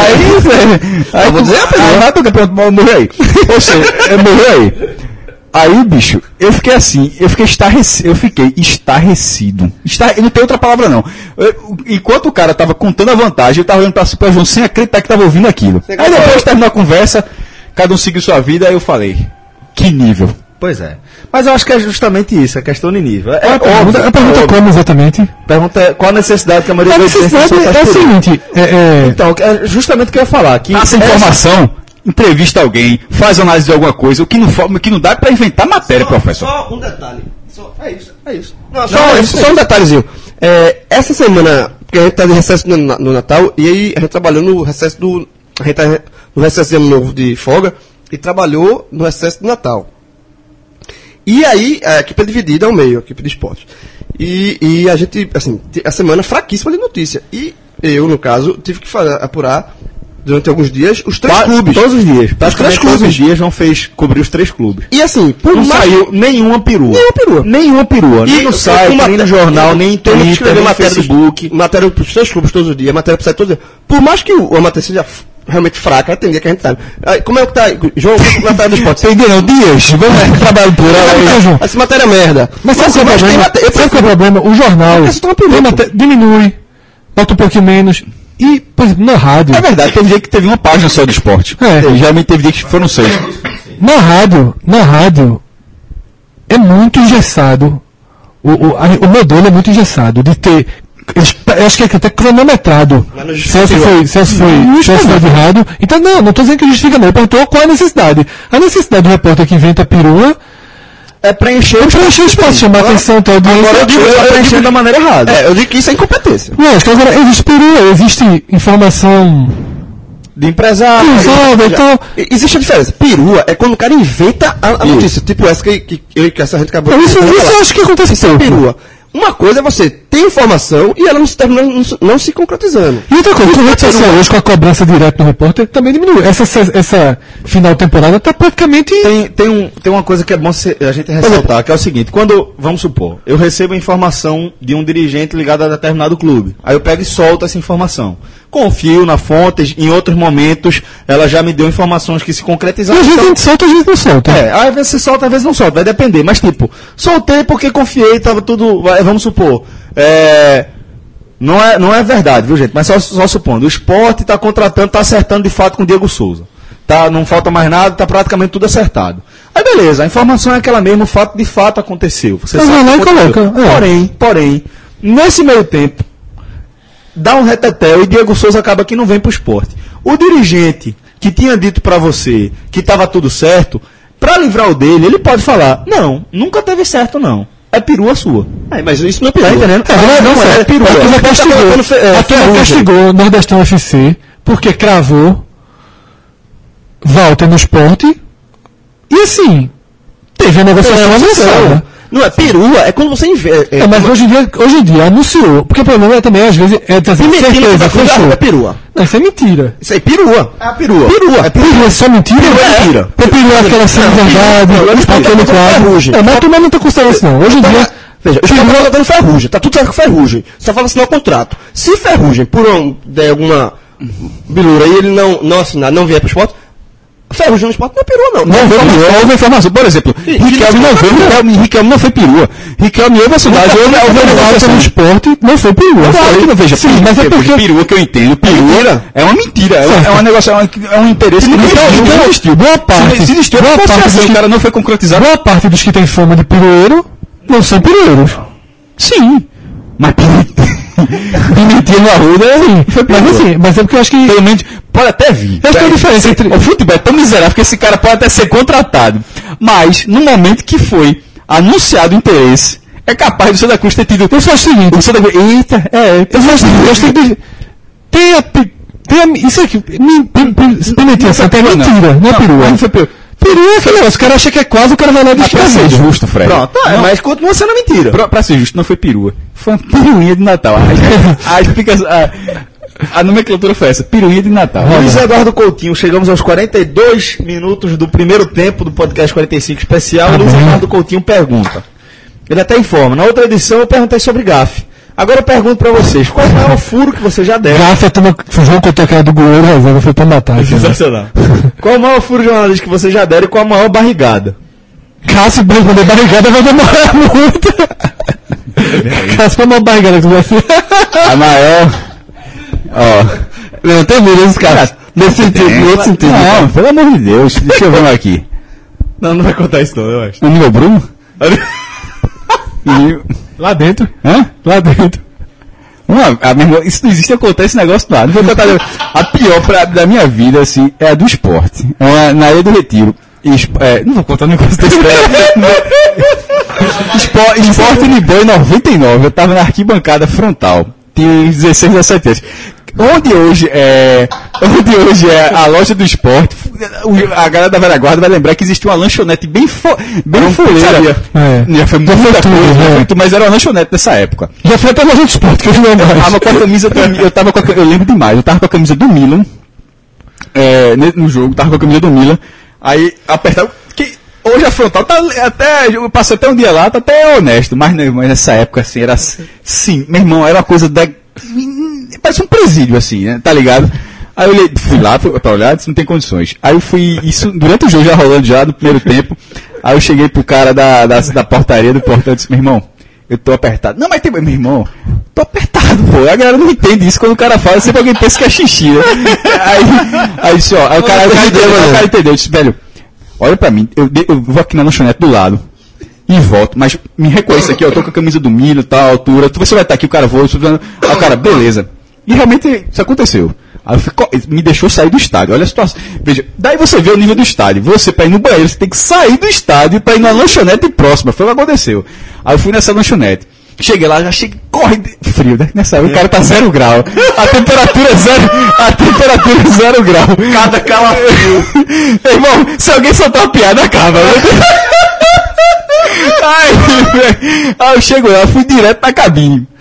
eu vou dizer a perua. Aí, campeão, morreu aí. Ou seja, morreu aí. Aí, bicho, eu fiquei assim, eu fiquei estarrecido. Não tem outra palavra, não. Enquanto o cara tava contando a vantagem, eu tava olhando pra João sem acreditar que tava ouvindo aquilo. Aí depois terminou a conversa, cada um seguiu sua vida, aí eu falei, que nível. Pois é. Mas eu acho que é justamente isso, a questão de nível. A pergunta como exatamente? Pergunta é qual a necessidade que a maioria das pessoas é o seguinte. Então, é justamente o que eu ia falar. Que essa informação, entrevista alguém, faz análise de alguma coisa, o que não dá é pra inventar matéria, professor. Só um detalhe. É isso. Só um detalhezinho. Essa semana, porque a gente tá de recesso no Natal, e aí a gente trabalhou no recesso a gente tá no recesso de Ano Novo de folga, e trabalhou no recesso do Natal. E aí, a equipe é dividida ao meio, a equipe de esportes. E a gente, assim, a semana fraquíssima de notícia. E eu, no caso, tive que apurar, durante alguns dias, os 3 clubes. Todos os dias. Todos os dias João fez cobrir os 3 clubes. E assim, não saiu nenhuma perua. Nem no site, nem no jornal, nem em Twitter, nem no Facebook. Matéria para os 3 clubes todos os dias, matéria para o site todos os dias. Por mais que a matéria seja realmente fraca, tem dia que a gente sabe. Como é que tá? João, vamos matéria do esporte. Entenderam? Dias, vamos trabalhar por aí, João. Essa matéria é merda. Mas sabe qual é o problema? Sabe qual é o problema? O jornal diminui, bota um pouquinho menos. E, por exemplo, na rádio. É verdade, teve dia que teve uma página só do esporte. Geralmente teve dia que foram 6. Na rádio, é muito engessado. O modelo é muito engessado. De ter. Acho que é até cronometrado. Celso foi de rádio. Então, não estou dizendo que justifica, não. Ele perguntou qual é a necessidade. A necessidade do repórter que inventa a perua é preencher o espaço, chamar a atenção da audiência. Agora eu digo que está preenchendo da maneira errada. Eu digo que isso é incompetência. Lógico, agora existe perua, existe informação de empresário. Então, existe a diferença. Perua é quando o cara inventa a notícia. Tipo essa que essa gente acabou de isso eu acho que acontece isso é perua. Uma coisa é você ter tem informação e ela não se termina não se concretizando. E outra coisa, com rede social hoje, com a cobrança direta no repórter, também diminuiu. Essa final de temporada tá praticamente... Tem uma coisa que é bom a gente ressaltar, que é o seguinte, quando, vamos supor, eu recebo a informação de um dirigente ligado a determinado clube, aí eu pego e solto essa informação. Confio na fonte, em outros momentos ela já me deu informações que se concretizaram. E às vezes a gente solta, às vezes não solta. Às vezes você solta, às vezes não solta, vai depender, mas tipo, soltei porque confiei, tava tudo, vamos supor, não é verdade, viu gente, mas só supondo, o Sport está contratando, está acertando de fato com o Diego Souza. Tá, não falta mais nada, está praticamente tudo acertado. Aí beleza, a informação é aquela mesma, o fato de fato aconteceu. Você sabe lá e coloca. Porém, nesse meio tempo, dá um retetel e Diego Souza acaba que não vem pro Sport. O dirigente que tinha dito para você que estava tudo certo, para livrar o dele, ele pode falar, não, nunca teve certo não. É perua sua. Mas isso não é perua. Tá entendendo? Não é perua. A turma castigou Nordestão FC porque cravou Walter no Sport e assim, teve a negociação avançada. Não é perua, é quando você investe. Mas hoje em dia anunciou. Porque o problema é também, às vezes, certeza, fechou. É perua. Não, isso é mentira. Isso é perua. É a perua. Perua é só mentira? É mentira. Perua é aquela cena de verdade, aquele quadro. Não, mas tu não tá considerando isso não. Hoje em dia... Veja, os caras estão dando Ferrugem, tá tudo certo com Ferrugem. Só fala assinar o contrato. Se Ferrugem, por der alguma bilura e ele não assinar, não vier pro Sport, Ferrugem no Sport não é perua, não. Não houve informação. Por exemplo, Riquelme não foi perua. Riquelme houve a cidade, houve no Sport, não foi perua. Claro que não, veja. Sim, mas é porque perua que eu entendo. Perua é uma mentira. É um negócio, é um interesse que não existiu. Boa parte. Se existiu, o cara não foi concretizado. Boa parte dos que tem fama de perueiro não são perueiros. Sim. Mas mentir no Arruda mas é porque eu acho que pelo menos pode até vir. Eu acho que a diferença entre o futebol é tão miserável que esse cara pode até ser contratado, mas no momento que foi anunciado o interesse, é capaz do Santa Cruz ter tido. Eu só acho o seguinte, eu só acho o seguinte, isso aqui, permitir essa até mentira, não é perua. Não foi perua. Perua é aquele negócio, o cara acha que é quase, o cara vai lá e pra ser justo, Fred. Pronto, mas continua sendo mentira. Pra ser justo, não foi perua. Foi uma peruinha de Natal. A nomenclatura foi essa, peruinha de Natal. Luiz Eduardo Coutinho, chegamos aos 42 minutos do primeiro tempo do podcast 45 especial. Luiz Eduardo Coutinho pergunta. Ele até informa, na outra edição eu perguntei sobre GAF. Agora eu pergunto pra vocês, qual é o maior furo que você já deu? GAF é o João contou que era do goleiro reserva, foi pra matar. Sensacional. Qual o maior furo jornalístico que você já deram e qual a maior barrigada? Cássio, pra responder barrigada vai demorar muito. Cássio, qual a maior barrigada que tu vai ser? A maior... Não, tem medo dos caras. Nesse sentido, no outro sentido. Não, pelo amor de Deus, deixa eu ver um aqui. Não vai contar isso não, eu acho. O nível Bruno? Lá dentro. Hã? Lá dentro. Isso não existe, acontece esse negócio lá. Não vou contar. A pior da minha vida, assim, é a do esporte. É na Ilha do Retiro. Não vou contar um negócio desse. Esporte Libão em 99. Eu tava na arquibancada frontal. Tinha 16, 17 anos. Onde hoje é a loja do esporte, a galera da velha guarda vai lembrar que existia uma lanchonete bem fuleira. Já foi muita coisa, mas era uma lanchonete nessa época. Já foi até a loja do esporte, que eu não lembro. Eu lembro demais, eu tava com a camisa do Milan, no jogo, tava com a camisa do Milan, aí apertava, que hoje a frontal tá até, eu passei até um dia lá, tá até honesto, mas nessa época assim, era sim, meu irmão, era uma coisa parece um presídio, assim, né? Tá ligado? Aí eu fui lá pra olhar, disse, não tem condições. Aí eu fui, isso, durante o jogo já rolando já, no primeiro tempo, aí eu cheguei pro cara da portaria do portão e disse, meu irmão, eu tô apertado. Não, mas tem, meu irmão, tô apertado, pô. A galera não entende isso quando o cara fala, sempre alguém pensa que é xixi, né? Aí disse, ó, aí o cara entendeu, eu disse, velho, olha pra mim, eu vou aqui na lanchonete do lado. E volto, mas me reconheça aqui, ó, eu tô com a camisa do milho, tal, altura, você vai estar aqui, o cara voa, aí o cara, beleza. E realmente isso aconteceu. Aí me deixou sair do estádio, olha a situação. Veja, daí você vê o nível do estádio. Você, pra ir no banheiro, você tem que sair do estádio pra ir na lanchonete próxima. Foi o que aconteceu. Aí eu fui nessa lanchonete. Cheguei lá, já cheguei, corre frio, né? Nessa hora o cara tá 0 grau. A temperatura é 0 grau. Cada calafrio. Irmão, se alguém soltar uma piada, acaba. Aí eu chego lá, fui direto na cabine.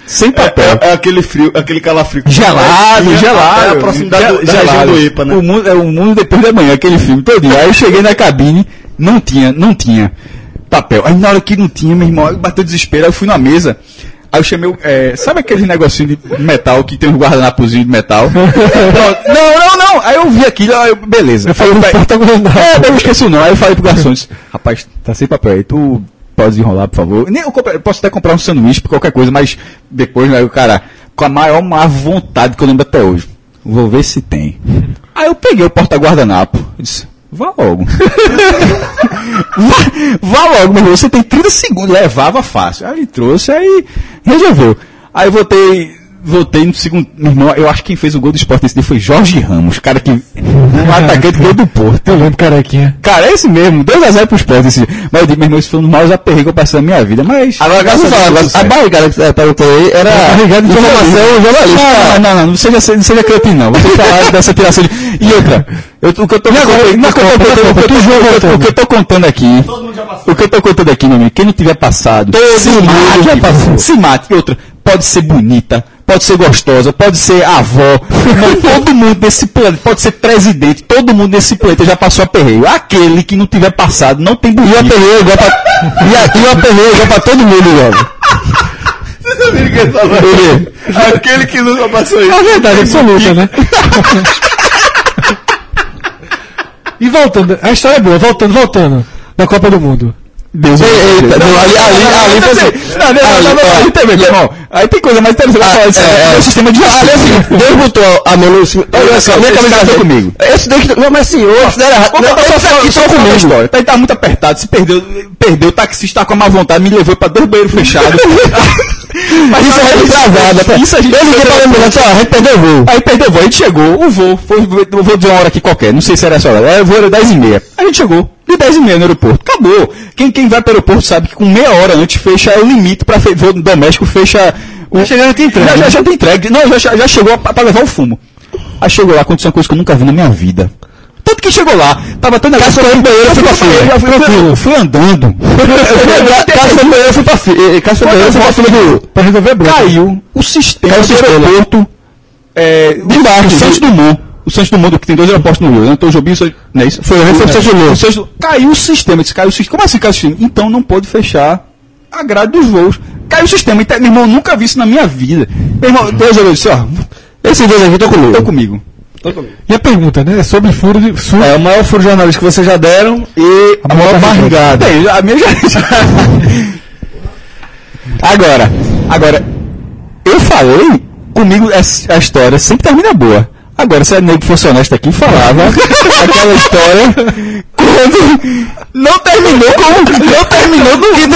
Sem papel. É aquele frio, aquele calafrio. Gelado. É a proximidade da região do IPA, né? O mundo depois da manhã, aquele filme todinho. Aí eu cheguei na cabine, não tinha papel. Aí na hora que não tinha, meu irmão, bateu desespero, aí eu fui na mesa. Aí eu chamei, sabe aquele negocinho de metal que tem um guardanapozinho de metal? Não. Aí eu vi aquilo, aí beleza. Eu falei, eu esqueci o nome. Aí eu falei pro garçom, disse, rapaz, tá sem papel aí, tu pode enrolar, por favor. Eu posso até comprar um sanduíche por qualquer coisa, mas depois, né, o cara, com a maior má vontade que eu lembro até hoje. Vou ver se tem. Aí eu peguei o porta-guardanapo e disse, vá logo. vá logo, meu irmão, você tem 30 segundos. Levava fácil. Aí ele trouxe, aí resolveu. Aí eu voltei no segundo. Meu irmão, eu acho que quem fez o gol do Sport esse dia foi Jorge Ramos, cara que. Um atacante gol do Porto. Eu lembro, carequinha. Cara, é esse mesmo, 2-0 pro Sport esse dia. Mas eu digo, meu irmão, esse foi um dos maiores aperreios que eu passei na minha vida. Mas. Agora, a barrigada que você perguntou aí era barrigada de informação jornalista. Não seja cretino, não. Você falar dessa tiração de. E outra, o que eu tô contando aqui. O que eu tô contando aqui, meu amigo, quem não tiver passado, se mate. E outra, pode ser bonita, pode ser gostosa, pode ser avó, todo mundo desse planeta, pode ser presidente, todo mundo desse planeta já passou aperreio. Aquele que não tiver passado, não tem bonito. E o aperreio igual pra todo mundo, velho. Vocês não viram que ele falou? Aquele que nunca passou isso. É a verdade absoluta, né? E voltando, a história é boa, voltando, da Copa do Mundo. Deus ali também, meu irmão. Aí tem coisa mais interessante pra falar disso. É o sistema de justiça. Deus botou a mão no cima. Olha só, minha camisa tá comigo. Esse daqui. Não, mas senhor, fizeram errado. Só comigo. História. Ele tá muito apertado, se perdeu, o taxista tá com a má vontade, me levou pra 2 banheiros fechados. Mas isso é retrasada. Isso a gente perdeu o voo. Aí perdeu o voo, a gente chegou, o voo, eu vou dizer uma hora aqui qualquer, não sei se era essa hora, o voo era 10h30. A gente chegou, de 10h30 no aeroporto, acabou. Quem vai para o aeroporto sabe que com meia hora antes fecha o limite para voo doméstico, fecha... Já tem entregue. Já tem entregue, não, já chegou para levar o fumo. Aí chegou lá, aconteceu uma coisa que eu nunca vi na minha vida. Tanto que chegou lá, tava tão negócio que eu fui andando. Eu fui pra fila pra resolver branco. Caiu o sistema do aeroporto debaixo, o Santos Dumont, que tem 2 aeroportos no Rio, né? Então o Jobim, não é isso? Foi o Santos Dumont. Caiu o sistema. Como assim caiu o sistema? Então não pôde fechar a grade dos voos. Caiu o sistema. Então, meu irmão, nunca vi isso na minha vida. Meu irmão, Deus disse, ó, esses 2 aqui estão comigo. E a pergunta, né? É sobre furo de. É o maior furo jornalista que vocês já deram e a maior barrigada. A minha já. Agora, eu falei, comigo a história sempre termina boa. Agora, se a nego fosse honesto aqui, falava aquela história quando não terminou do que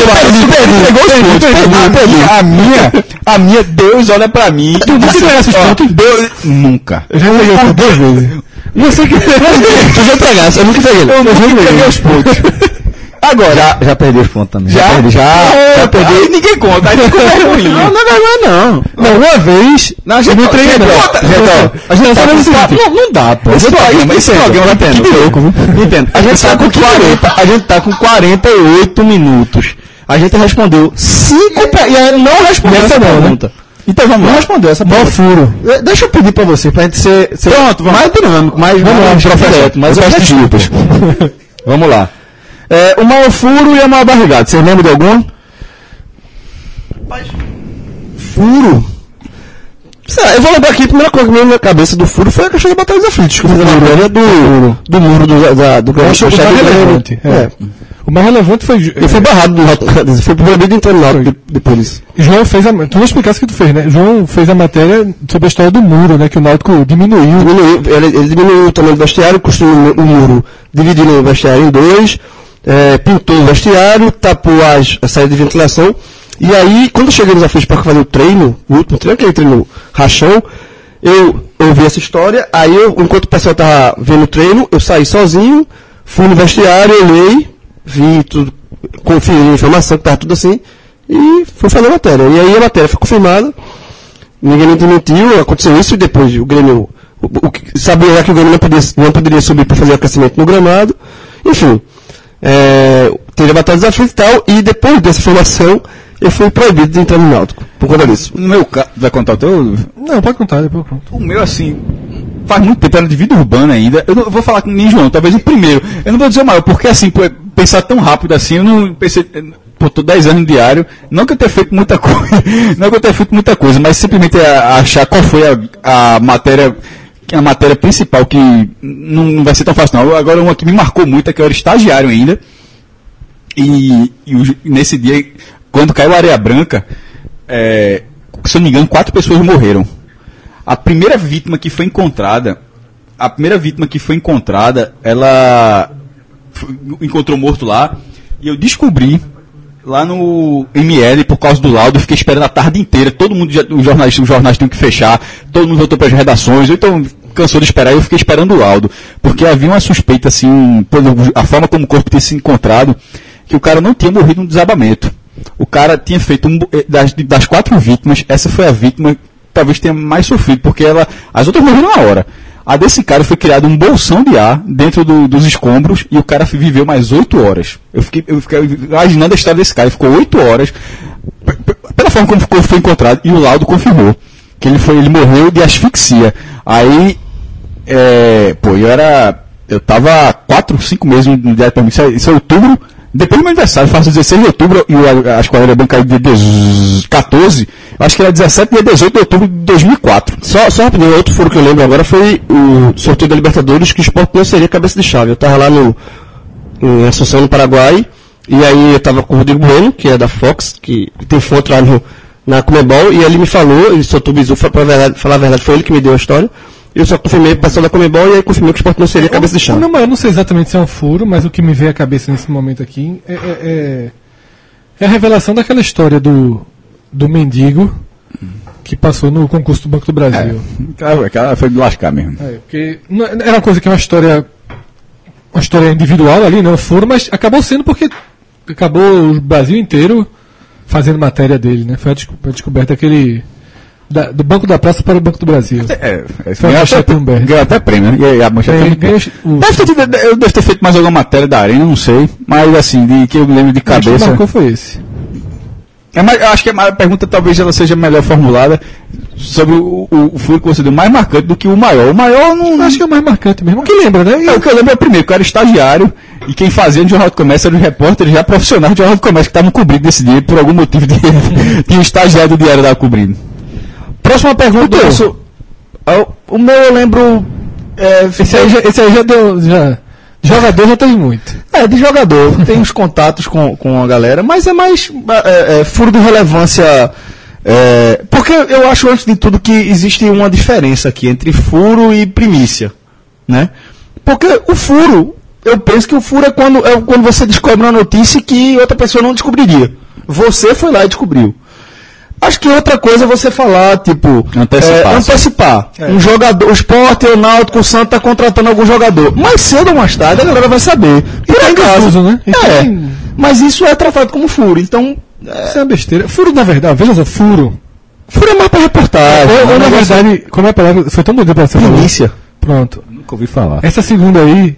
A minha, Deus olha pra mim. Tu nunca ganhou esses pontos? Nunca. Eu já peguei por 2 vezes. Você que. Tu já entregasse, eu nunca entreguei. Eu nunca peguei os pontos. Agora. Já perdi os pontos também. Já perdi. Aí ninguém conta. Aí ficou vergonha. Não. Uma vez. A gente não treina, não. A gente tá com 40. Não dá, pô. Esse programa vai ter. Entendo. A gente tá com 48 minutos. A gente respondeu 5 e aí não respondeu essa pergunta. Então vamos lá. Não respondeu essa pergunta. furo. Deixa eu pedir pra você, pra gente ser pronto, mais dinâmico, mais direto, mais objetivo. Vamos lá. O maior furo e a maior barrigada. Vocês lembram de algum? Furo? Eu vou lembrar aqui, a primeira coisa que me veio na cabeça do furo foi a questão da Batalha dos Aflitos, que eu fiz a memória do muro do relevante. O mais relevante foi. Eu fui barrado foi proibido entrar no lado depois disso. João fez a. Tu não explicasse o que tu fez, né? João fez a matéria sobre a história do muro, né? Que o Náutico diminuiu. Ele diminuiu o tamanho do vestiário, construiu o muro, dividindo o vestiário em 2, pintou o vestiário, tapou a saída de ventilação. E aí, quando chegamos à frente para fazer o treino, o último treino, aquele treino rachão, eu ouvi essa história, aí enquanto o pessoal estava vendo o treino, eu saí sozinho, fui no vestiário, olhei, vi tudo, conferi a informação, que estava tudo assim, e fui fazer a matéria. E aí a matéria foi confirmada, ninguém me desmentiu, aconteceu isso, e depois o Grêmio, sabia já que o Grêmio não poderia subir para fazer aquecimento no gramado, enfim, teve a Batalha dos Aflitos e tal, e depois dessa informação, eu fui proibido de entrar no Náutico, por conta disso. No meu caso, vai contar o teu? Não, pode contar, depois eu conto. O meu, assim, faz muito tempo, era de vida urbana ainda. Eu não vou falar com nem João, talvez o primeiro. Eu não vou dizer o maior, porque assim, pensar tão rápido assim, eu não pensei, pô, tô 10 anos no diário, não que eu tenha feito muita coisa, mas simplesmente achar qual foi a matéria principal, que não vai ser tão fácil não. Agora uma que me marcou muito é que eu era estagiário ainda, e nesse dia, quando caiu a Areia Branca, se eu não me engano, 4 pessoas morreram. A primeira vítima que foi encontrada, ela encontrou morto lá, e eu descobri lá no ML, por causa do laudo, eu fiquei esperando a tarde inteira, todo mundo, os jornais tinham que fechar, todo mundo voltou para as redações, então cansou de esperar, eu fiquei esperando o laudo, porque havia uma suspeita, assim, a forma como o corpo tinha se encontrado, que o cara não tinha morrido num desabamento. O cara tinha feito, das 4 vítimas, essa foi a vítima que talvez tenha mais sofrido, porque as outras morreram na hora. A desse cara foi criado um bolsão de ar dentro dos escombros, e o cara viveu mais 8 horas. Eu fiquei imaginando a história desse cara, ele ficou 8 horas, pela forma como foi encontrado, e o laudo confirmou que ele morreu de asfixia. Aí, eu tava 4, 5 meses no diário para mim, isso é outubro, depois do meu aniversário, faço 16 de outubro, e a Esquadrilha Branca caiu dia 14, acho que era 17 e 18 de outubro de 2004. Só rapidinho, outro furo que eu lembro agora foi o sorteio da Libertadores, que o Sport não seria cabeça de chave. Eu tava lá em Assunção, no Paraguai, e aí eu tava com o Rodrigo Bueno, que é da Fox, que tem fonte lá na Comebol, e ele me falou, ele soltou o bizu, falar a verdade, foi ele que me deu a história. Eu só confirmei para a pessoa da Comebol, e aí confirmei que o Sport não seria cabeça de chave. Não, eu não sei exatamente se é um furo, mas o que me veio à cabeça nesse momento aqui é a revelação daquela história do mendigo que passou no concurso do Banco do Brasil. Aquela foi de lascar mesmo. Porque era uma coisa que é uma história individual ali, não furo, mas acabou sendo porque acabou o Brasil inteiro fazendo matéria dele, né? Foi a descoberta aquele do Banco da Praça para o Banco do Brasil. Ganhou até prêmio, né? E a manchete eu devo ter feito mais alguma matéria da Arena, não sei, mas assim, que eu lembro de cabeça. O que marcou foi esse. Eu acho que a pergunta talvez ela seja melhor formulada sobre o furo que você deu, mais marcante do que o maior. O maior não. Acho que é o mais marcante mesmo. O que lembra, né? O que eu lembro é o primeiro, que eu era estagiário, e quem fazia no Jornal do Comércio eram os repórteres já profissionais do Jornal do Comércio que estavam cobrindo esse dia, por algum motivo tinha o estagiário do diário da cobrindo. Próxima pergunta. O meu eu lembro. Esse aí já deu. Jogador já teve muito. De jogador. Tem uns contatos com a galera, mas é mais furo de relevância. Porque eu acho, antes de tudo, que existe uma diferença aqui entre furo e primícia. Né? Porque o furo, eu penso que o furo é quando você descobre uma notícia que outra pessoa não descobriria. Você foi lá e descobriu. Acho que outra coisa é você falar, tipo, antecipar. Um jogador, o Sport, o Náutico, o Santos tá contratando algum jogador. Mais cedo ou mais tarde a galera vai saber. Por acaso, né? Mas isso é tratado como furo, então... Isso é uma besteira. Furo, na verdade, veja só, furo. Furo é mais pra reportagem. Ou na verdade, como é a palavra, foi tão bonito pra você falar. Primícia. Pronto. Nunca ouvi falar. Essa segunda aí,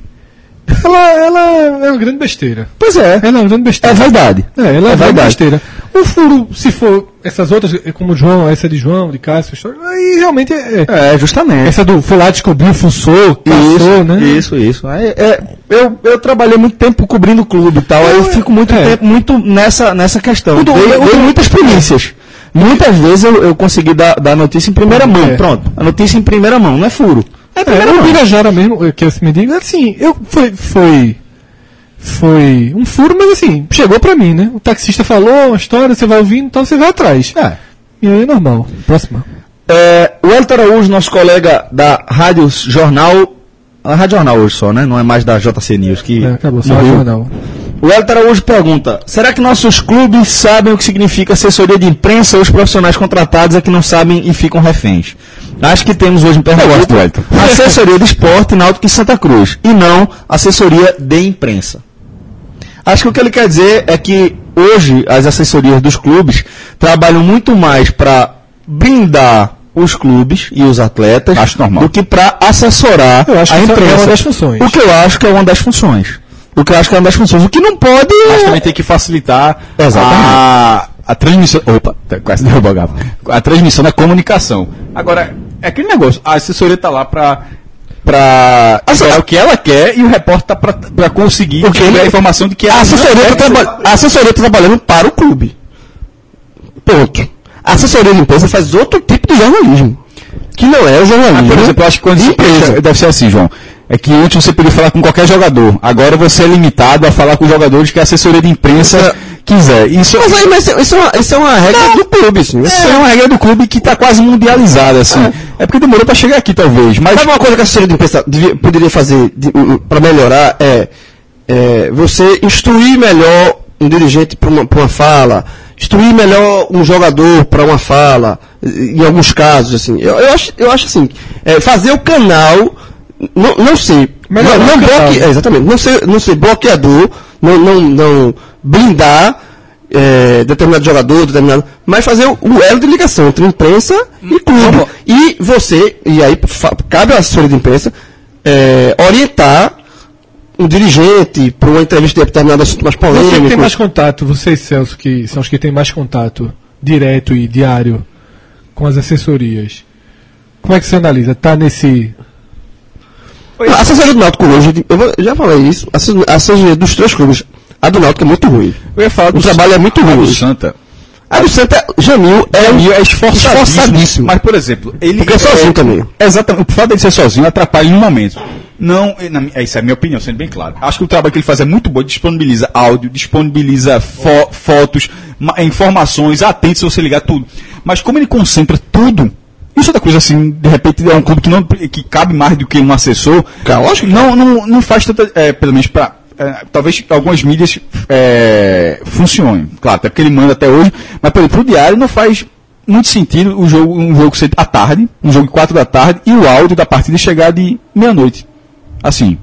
ela é uma grande besteira. Pois é. Ela é uma grande besteira. É verdade. Ela é uma grande besteira. O furo, se for essas outras, como o João, essa de João, de Cássio, aí realmente justamente. Essa foi lá, descobriu, fuçou, caçou, né? Isso. Eu trabalhei muito tempo cobrindo o clube e tal, aí eu fico muito tempo nessa questão. Dei muitas experiências. Muitas vezes eu consegui dar notícia em primeira mão. Pronto. A notícia em primeira mão, não é furo. O Birajara mesmo, que esse mendigo, assim, foi um furo, mas assim, chegou pra mim, né? O taxista falou uma história, você vai ouvindo, então você vai atrás. E aí é normal. Próxima. O Elton Araújo, nosso colega da Rádio Jornal, a Rádio Jornal hoje só, né? Não é mais da JC News, que acabou, só a Jornal. O Elton Araújo pergunta: será que nossos clubes sabem o que significa assessoria de imprensa, ou os profissionais contratados é que não sabem e ficam reféns? Acho que temos hoje em Pernambuco assessoria de esporte, Náutico e Santa Cruz, e não assessoria de imprensa. Acho que o que ele quer dizer é que hoje as assessorias dos clubes trabalham muito mais para brindar os clubes e os atletas do que para assessorar a imprensa. É uma das funções. O que eu acho que é uma das funções. O que não pode... Mas também tem que facilitar a transmissão. Opa, quase derrubou a garrafa. A transmissão da comunicação. Agora, é aquele negócio, a assessoria está lá para o que ela quer e o repórter está para conseguir a informação de que a assessoria está trabalhando para o clube. Ponto. A assessoria de imprensa faz outro tipo de jornalismo. Que não é o jornalismo. Por exemplo, eu acho que quando você deve ser assim, João. É que antes você podia falar com qualquer jogador. Agora você é limitado a falar com os jogadores que a assessoria de imprensa quiser. Isso é uma regra do clube, assim. Isso é uma regra do clube que está quase mundializada, assim. É porque demorou para chegar aqui, talvez. Mas sabe uma coisa que a assessoria de imprensa poderia fazer para melhorar? Você instruir melhor um dirigente para uma fala, instruir melhor um jogador para uma fala, em alguns casos, assim. Eu acho assim, fazer o canal não ser exatamente, não ser bloqueador, não blindar determinado jogador, mas fazer o elo de ligação entre imprensa e clube. E aí cabe à assessoria de imprensa orientar um dirigente para uma entrevista de determinado assunto mais polêmico. Você que tem mais contato, vocês, Celso, que são os que têm mais contato direto e diário com as assessorias, como é que você analisa? Está nesse... A assessoria do Náutico hoje, eu já falei isso, a assessoria dos 3 clubes, a do Náutico é muito ruim. Eu ia falar o trabalho é muito ruim. A do Santa, Jamil é esforçadíssimo. Mas, por exemplo, ele... Porque é sozinho também. Exatamente. O fato dele ser sozinho atrapalha em um momento. Não, isso é a minha opinião, sendo bem claro. Acho que o trabalho que ele faz é muito bom, disponibiliza áudio, disponibiliza fotos, informações, atento se você ligar tudo. Mas como ele concentra tudo, isso é outra coisa assim, de repente é um clube que cabe mais do que um assessor. Lógico. Não faz tanta, pelo menos para... talvez algumas mídias funcionem, claro, até porque ele manda até hoje, mas por exemplo, o diário não faz muito sentido um jogo ser à tarde, um jogo de 4 da tarde e o áudio da partida chegar de meia-noite. Assim.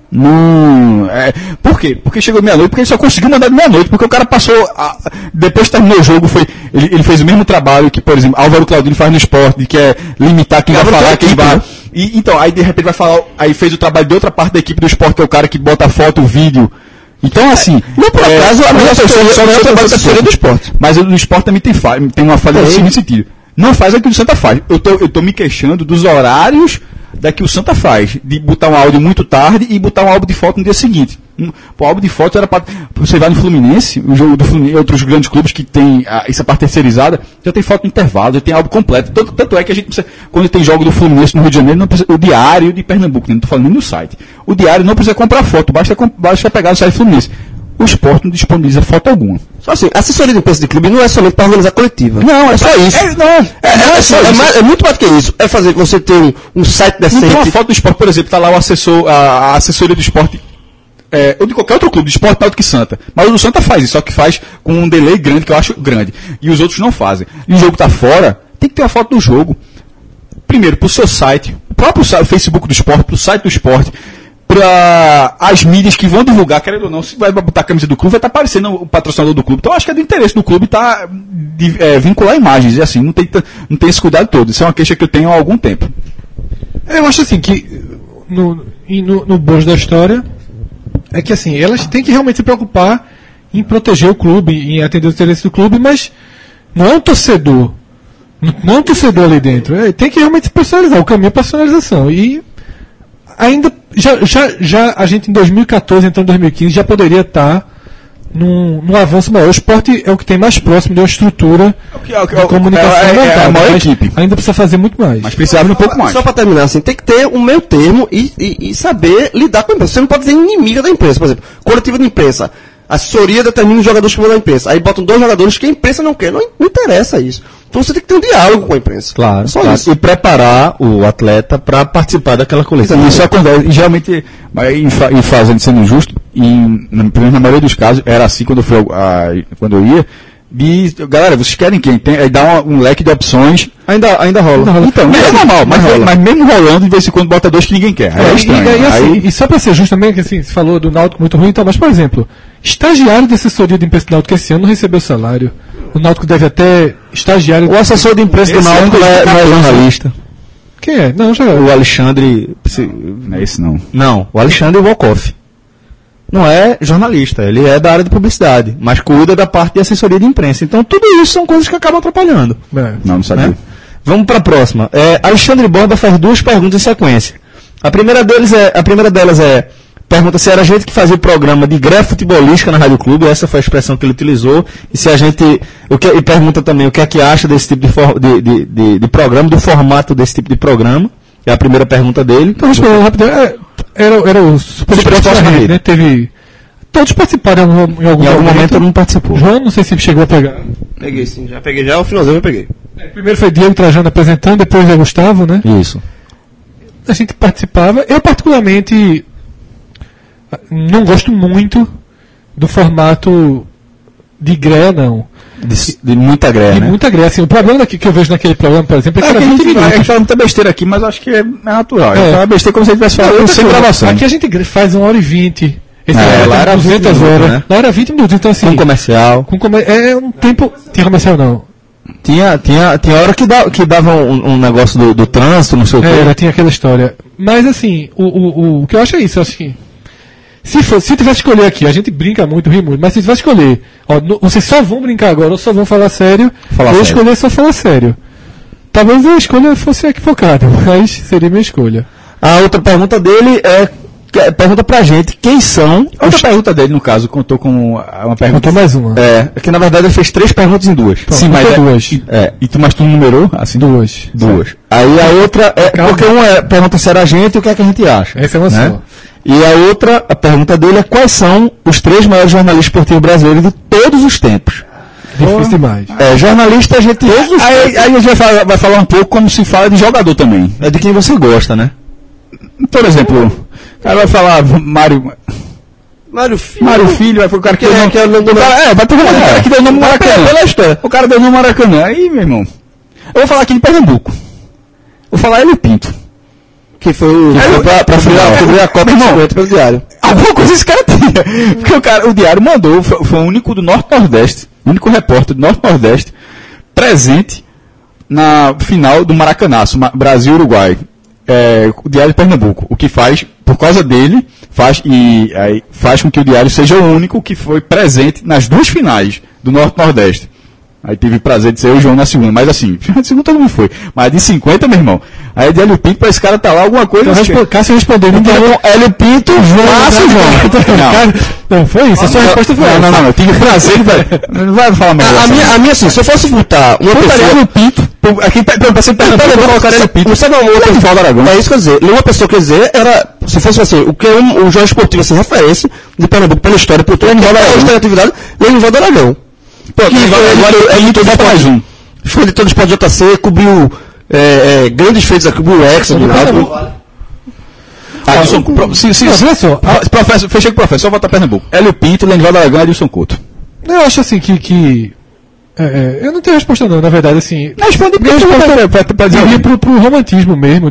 Por quê? Porque chegou meia-noite, porque ele só conseguiu mandar de meia-noite, porque o cara passou. Depois que terminou o jogo, ele fez o mesmo trabalho que, por exemplo, Álvaro Claudino faz no Esporte, de que é limitar quem vai falar, quem vai. E, então, aí de repente vai falar, aí fez o trabalho de outra parte da equipe do Esporte, que é o cara que bota foto, vídeo. Então, assim. Não por acaso, a melhor assessoria do Esporte. Mas o Esporte também tem uma falha nesse sentido. Não faz o que o Santa faz. Eu tô me queixando dos horários da que o Santa faz, de botar um áudio muito tarde e botar um álbum de foto no dia seguinte. O álbum de foto era para... Você vai no Fluminense, o jogo do Fluminense, outros grandes clubes que tem essa parte terceirizada, já tem foto no intervalo, já tem álbum completo. Tanto é que a gente precisa, quando tem jogo do Fluminense no Rio de Janeiro, não precisa, o diário de Pernambuco, não estou falando nem no site. O diário não precisa comprar foto, basta pegar no site do Fluminense. O Esporte não disponibiliza foto alguma. Só assim, a assessoria de imprensa de clube não é somente para organizar coletiva. Não, é só isso. É muito mais do que isso. É fazer que você tenha um site decente. Não tem uma foto do Esporte, por exemplo, está lá o assessor, a assessoria do Esporte, ou de qualquer outro clube, de Esporte Náutico e Santa. Mas o do Santa faz isso, só que faz com um delay grande, que eu acho grande. E os outros não fazem. E o jogo está fora, tem que ter uma foto do jogo. Primeiro, para o seu site, o próprio Facebook do Esporte, para o site do Esporte, para as mídias que vão divulgar, querendo ou não, se vai botar a camisa do clube, vai estar aparecendo o patrocinador do clube. Então, acho que é do interesse do clube vincular imagens. E assim, não tem esse cuidado todo. Isso é uma queixa que eu tenho há algum tempo. Eu acho assim que, no bojo da história, é que assim, elas têm que realmente se preocupar em proteger o clube, em atender os interesses do clube, mas não é um torcedor. Não é um torcedor ali dentro. Tem que realmente se personalizar. O caminho é personalização. E ainda já a gente em 2014, então em 2015, já poderia estar num avanço maior. O Esporte é o que tem mais próximo de uma estrutura de comunicação montada. A maior equipe. Ainda precisa fazer muito mais. Mas precisava um pouco mais. Só para terminar, assim, tem que ter um meio termo e saber lidar com a imprensa. Você não pode ser inimiga da imprensa. Por exemplo, coletiva de imprensa. A assessoria determina os jogadores que vão da imprensa. Aí botam 2 jogadores que a imprensa não quer. Não interessa isso. Então você tem que ter um diálogo com a imprensa. Claro. Só claro. isso. E preparar o atleta para participar daquela coletiva. Isso acontece. E geralmente, em fazendo sendo justo, na maioria dos casos, era assim quando eu ia. Galera, vocês querem quem? Aí dá um leque de opções. Ainda rola. Então, é normal, mas mesmo rolando, de vez em quando bota 2 que ninguém quer. É estranho. E só para ser justo também, que assim, você falou do Náutico muito ruim, então, mas por exemplo, estagiário de assessoria de imprensa do Náutico esse ano não recebeu salário. O Náutico deve até estagiário. O assessor de imprensa do Náutico não é jornalista. Quem é? Não, já. O Alexandre. Não é esse não. Não, o Alexandre Volkoff. não é jornalista, ele é da área de publicidade, mas cuida da parte de assessoria de imprensa. Então, tudo isso são coisas que acabam atrapalhando. Não sabia. Né? Vamos para a próxima. Alexandre Borba faz 2 perguntas em sequência. A primeira delas é pergunta se era a gente que fazia o programa de grefe futebolística na Rádio Clube, essa foi a expressão que ele utilizou, e se a gente, e pergunta também o que é que acha desse tipo de programa, do formato desse tipo de programa, é a primeira pergunta dele. Então, respondendo rapidinho, era o Super Esporte da Rede, né? Todos participaram em algum momento. Todo mundo participou. João, não sei se chegou a pegar. Peguei sim, já peguei já, o finalzinho eu peguei. Primeiro foi Diego Trajano apresentando, depois é Gustavo, né? Isso. A gente participava. Eu, particularmente, não gosto muito do formato de greia, não. De muita greia, né? Muita greia. Assim, o problema que eu vejo naquele programa, por exemplo, é que era 20 minutos. A gente fala muita besteira aqui, mas acho que é natural. É besteira como se a gente estivesse falando sem gravação. Aqui a gente faz 1h20. Lá era 200 horas, né? Lá era 20 minutos, então assim... Com comercial. É um tempo... Tinha comercial, não. Tinha hora que dava um negócio do trânsito, não sei o quê. Tinha aquela história. Mas assim, o que eu acho é isso, eu acho que... Se tivesse que escolher aqui, a gente brinca muito, ri muito, mas se tivesse que escolher, vocês só vão brincar agora ou só vão falar sério, eu escolher só falar sério. Talvez a escolha fosse equivocada, mas seria minha escolha. A outra pergunta dele pergunta pra gente quem são. Outra pergunta dele, no caso, contou com uma pergunta. Contou mais uma. Que na verdade ele fez 3 perguntas em 2. Sim, mas 2. Mas tu numerou? Assim? 2. Aí a outra porque uma pergunta se era a gente e o que é que a gente acha. Essa é uma só. E a pergunta dele é quais são os 3 maiores jornalistas esportivos brasileiros de todos os tempos. Difícil demais. Jornalista a gente... Aí a gente vai falar um pouco como se fala de jogador também. É de quem você gosta, né? Por exemplo, o cara vai falar Mário Filho, vai pro cara que vai ter o cara que deu o nome Maracanã. O cara deu o nome Maracanã. Aí, meu irmão, eu vou falar aqui de Pernambuco. Vou falar Hélio Pinto. Que foi pra cobrir a Copa de 50 pelo Diário. Alguma coisa esse cara tinha. Porque o Diário mandou, foi o único do Norte-Nordeste, o único repórter do Norte-Nordeste presente na final do Maracanaço, Brasil-Uruguai. O Diário de Pernambuco. O que faz, por causa dele, faz com que o Diário seja o único que foi presente nas 2 finais do Norte-Nordeste. Aí tive o prazer de ser eu e o João na segunda, mas assim, final de segunda todo mundo foi. Mas de 50, meu irmão, aí de Hélio Pinto pra esse cara tá lá alguma coisa. Cássio respondeu, então Hélio Pinto, João. Não, foi isso, a sua resposta foi essa. Não, eu tive prazer, não vai falar melhor. A minha assim, se eu fosse botar uma pessoa... Hélio Pinto, aqui pensei em colocar Hélio Pinto. Você não é isso que eu dizer. Uma pessoa quer dizer, era, se fosse assim, o que é um jornal esportivo, assim, referência de Pernambuco pela história, por tudo, pela atividade, Lenivaldo Aragão. Agora é muito bom mais um. Foi editor do Esporte JC, cobriu grandes feitos aqui, cobriu o Hexa do Náutico. Professor, fechei com o professor, só voltar Pernambuco. Hélio Pinto, Lenivaldo Aragão e Adilson Couto. Eu acho assim que eu não tenho resposta não, na verdade, assim. Responde para dizer pro romantismo mesmo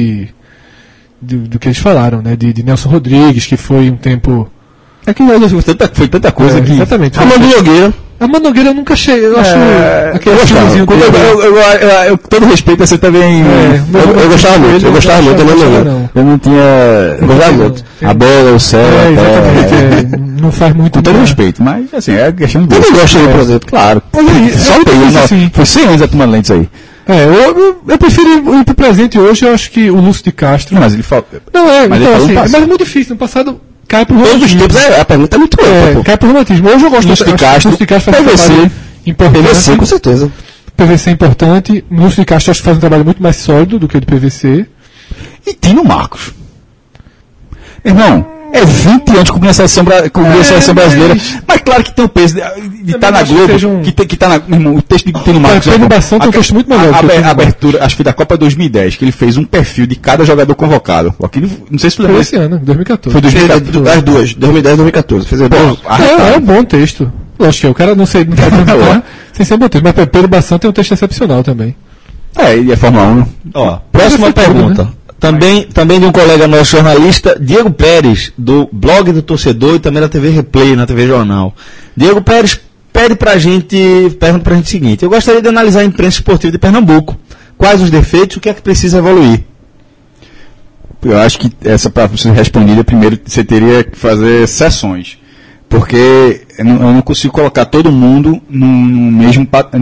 do que eles falaram, né? De Nelson Rodrigues, que foi um tempo. É que foi tanta coisa que. Exatamente. Armando Nogueira eu nunca achei. Eu acho. Aquele finalzinho dele. Eu todo respeito, você também. Eu gostava muito. Eu gostava muito. Eu não tinha. Eu gostava muito. A bola, o céu. Exatamente. Não faz muito. Com todo respeito, mas assim, é questão de. Eu não gosto dele, por exemplo. Claro. Só tem. Foi 100 anos a tomar lentes aí. Eu prefiro ir pro presente hoje. Eu acho que o Lúcio de Castro. Mas ele falta. Não é, mas então assim. Mas é muito difícil. No passado. Cai pro romantismo. Todos os tempos, a pergunta é muito boa. Cai pro romantismo. Hoje eu gosto Lúcio de Castro. Lúcio de Castro faz um trabalho importante. PVC, com certeza. PVC é importante. Lúcio de Castro acho que faz um trabalho muito mais sólido do que o de PVC. E Tino Marcos. Irmão, é 20 anos cobrindo a seleção brasileira. Mas claro que tem o peso de estar na Globo. Que tá meu irmão, o texto de Tino Marcos. A Bação tem um texto muito melhor. A abertura, acho que foi da Copa 2010, que ele fez um perfil de cada jogador convocado. Aquilo, não sei se tu lembra. Foi esse ano, 2014. Foi 2014. As duas, 2010 e 2014. É um bom texto. Lógico que o cara não sei, não pode perguntar sem ser um bom texto. Mas Pedro Bação tem um texto excepcional também. E é Fórmula 1. Próxima pergunta. Né? Também de um colega nosso jornalista, Diego Pérez, do blog do Torcedor e também da TV Replay, na TV Jornal. Diego Pérez pergunta pra gente o seguinte: eu gostaria de analisar a imprensa esportiva de Pernambuco. Quais os defeitos, o que é que precisa evoluir? Eu acho que essa, para ser respondida, primeiro você teria que fazer sessões. Porque eu não consigo colocar todo mundo no mesmo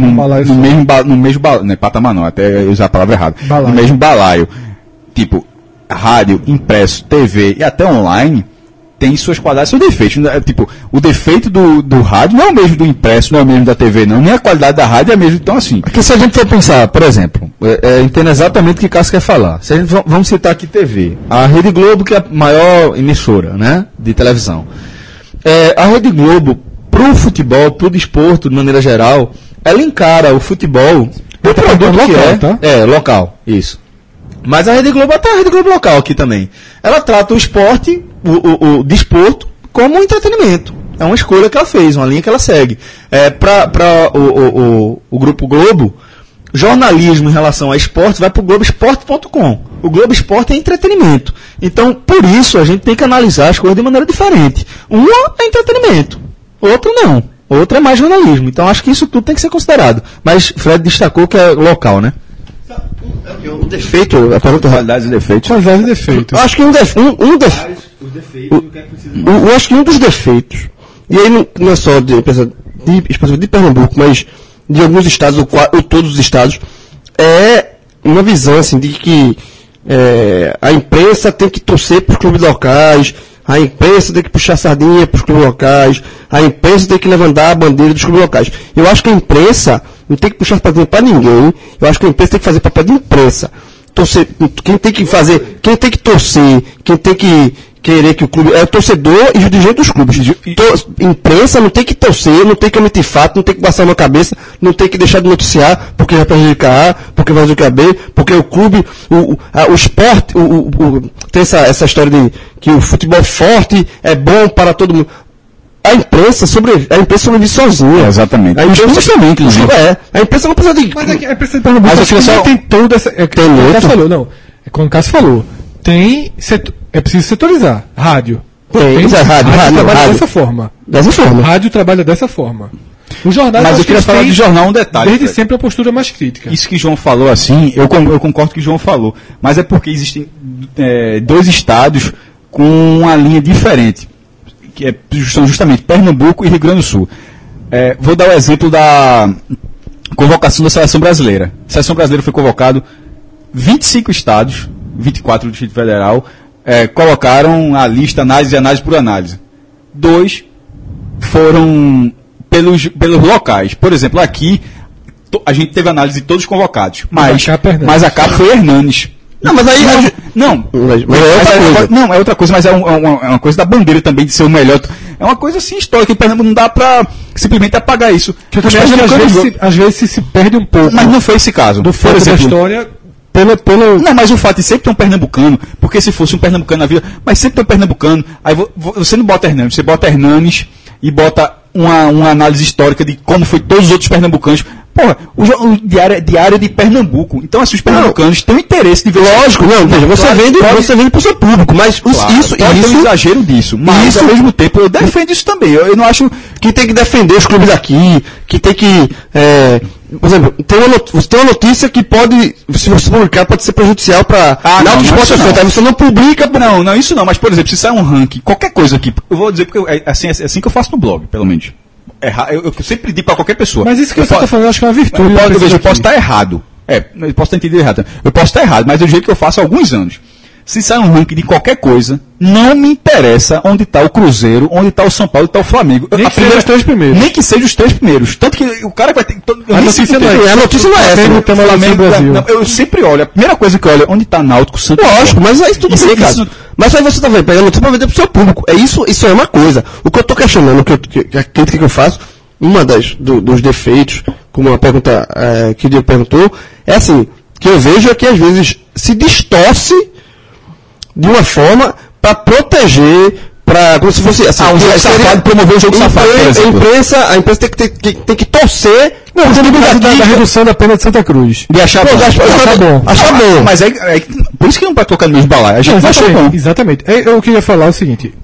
né, patamar não, até usar a palavra errada. Balaio. No mesmo balaio. Tipo, rádio, impresso, TV e até online tem suas qualidades e seus defeitos. Tipo, o defeito do rádio não é o mesmo do impresso, não é o mesmo da TV, não. Nem a qualidade da rádio é a mesma. Então, assim. Porque se a gente for pensar, por exemplo, entendo exatamente o que Cássio quer falar. Se a gente vamos citar aqui TV. A Rede Globo, que é a maior emissora, né, de televisão. A Rede Globo, pro futebol, pro desporto, de maneira geral, ela encara o futebol do produto local, que é. tá? Local, isso. Mas a Rede Globo, até a Rede Globo local aqui também. Ela trata o esporte, o desporto, como um entretenimento. É uma escolha que ela fez, uma linha que ela segue. Para o Grupo Globo, jornalismo em relação a esporte vai para o Globoesporte.com. O Globo Esporte é entretenimento. Então, por isso, a gente tem que analisar as coisas de maneira diferente. Uma é entretenimento, outra não. Outra é mais jornalismo. Então, acho que isso tudo tem que ser considerado. Mas Fred destacou que é local, né? O defeito, a pergunta Qualidades e defeitos. Qualidade e defeito. eu acho que eu acho que um dos defeitos, e aí não é só de Pernambuco, mas de alguns estados, ou todos os estados, é uma visão assim de que a imprensa tem que torcer para os clubes locais, a imprensa tem que puxar sardinha para os clubes locais, a imprensa tem que levantar a bandeira dos clubes locais. Eu acho que a imprensa não tem que puxar sardinha para ninguém, eu acho que a imprensa tem que fazer papel de imprensa. Quem tem que torcer, quem tem que querer que o clube... É o torcedor e o dirigente dos clubes. Imprensa não tem que torcer, não tem que emitir fato, não tem que passar na cabeça, não tem que deixar de noticiar porque vai prejudicar A, porque vai prejudicar B, porque o clube, o esporte, tem essa história de que o futebol forte é bom para todo mundo. A imprensa sobrevive sozinha. Exatamente. A imprensa também, inclusive. A imprensa não precisa de... Mas a imprensa de Pernambuco tem toda essa... Tem muito. O Cássio falou, não. É como o Cássio falou. É preciso setorizar. Rádio. Rádio trabalha dessa forma. Dessa forma. Rádio trabalha dessa forma. O jornal, Mas eu queria falar de jornal um detalhe. Desde Fred. sempre a postura mais crítica. Isso que João falou assim, eu concordo com o que João falou. Mas é porque existem dois estados com uma linha diferente. Que são justamente Pernambuco e Rio Grande do Sul. Vou dar o exemplo da convocação da Seleção Brasileira. A Seleção Brasileira foi convocado 25 estados, 24 do Distrito Federal, colocaram a lista análise por análise. 2 foram pelos locais. Por exemplo, aqui a gente teve análise de todos os convocados, mas a capa foi Hernanes. Não, mas aí... É outra coisa, mas é uma coisa da bandeira também, de ser o melhor. É uma coisa assim histórica, em Pernambuco não dá pra simplesmente apagar isso. Às vezes se perde um pouco. Mas não foi esse caso. Do foco da história... Não, mas o fato de sempre ter um pernambucano, porque se fosse um pernambucano na vida, mas sempre ter um pernambucano, aí você não bota Hernanes, você bota Hernanes e bota uma análise histórica de como foi todos os outros pernambucanos. Porra, o diário é de Pernambuco. Então, assim, os pernambucanos têm interesse de ver. Lógico, não, veja, você vende para o seu público, mas isso tem um exagero disso. Mas, ao mesmo tempo, eu defendo isso também. Eu não acho que tem que defender os clubes daqui, que tem que. Por exemplo, você tem uma notícia que pode, se você publicar, pode ser prejudicial para aí você não publica. Não, isso não. Mas, por exemplo, se sai um ranking, qualquer coisa aqui, eu vou dizer porque é assim que eu faço no blog, pelo menos. Eu sempre digo para qualquer pessoa. Mas isso que você está falando, eu acho que é uma virtude. Eu posso estar errado. Eu posso ter entendido errado. Eu posso estar errado, mas é o jeito que eu faço há alguns anos. Se sai um ranking de qualquer coisa, não me interessa onde está o Cruzeiro, onde está o São Paulo, onde está o Flamengo. Nem que seja os 3 primeiros. Nem que seja os 3 primeiros. Tanto que o cara vai ter... A notícia não é essa. Eu sempre olho. A primeira coisa que eu olho é onde está Náutico, Santos. Lógico, mas aí tudo bem, cara. Mas aí você está vendo, pegando notícia para vender para o seu público. Isso é uma coisa. O que eu estou questionando, a crítica que eu faço, uma dos defeitos, como a pergunta que o Diego perguntou, é assim, que eu vejo é que às vezes se distorce de uma forma para proteger, como se fosse assim, um jogo safado, promover um jogo safado. A imprensa tem que torcer. Não, você da redução da pena de Santa Cruz. De achar bom. Achar bom. Mas por isso que não pode tocar no mesmo balaio. A gente achou bom. Exatamente. Eu queria falar o seguinte.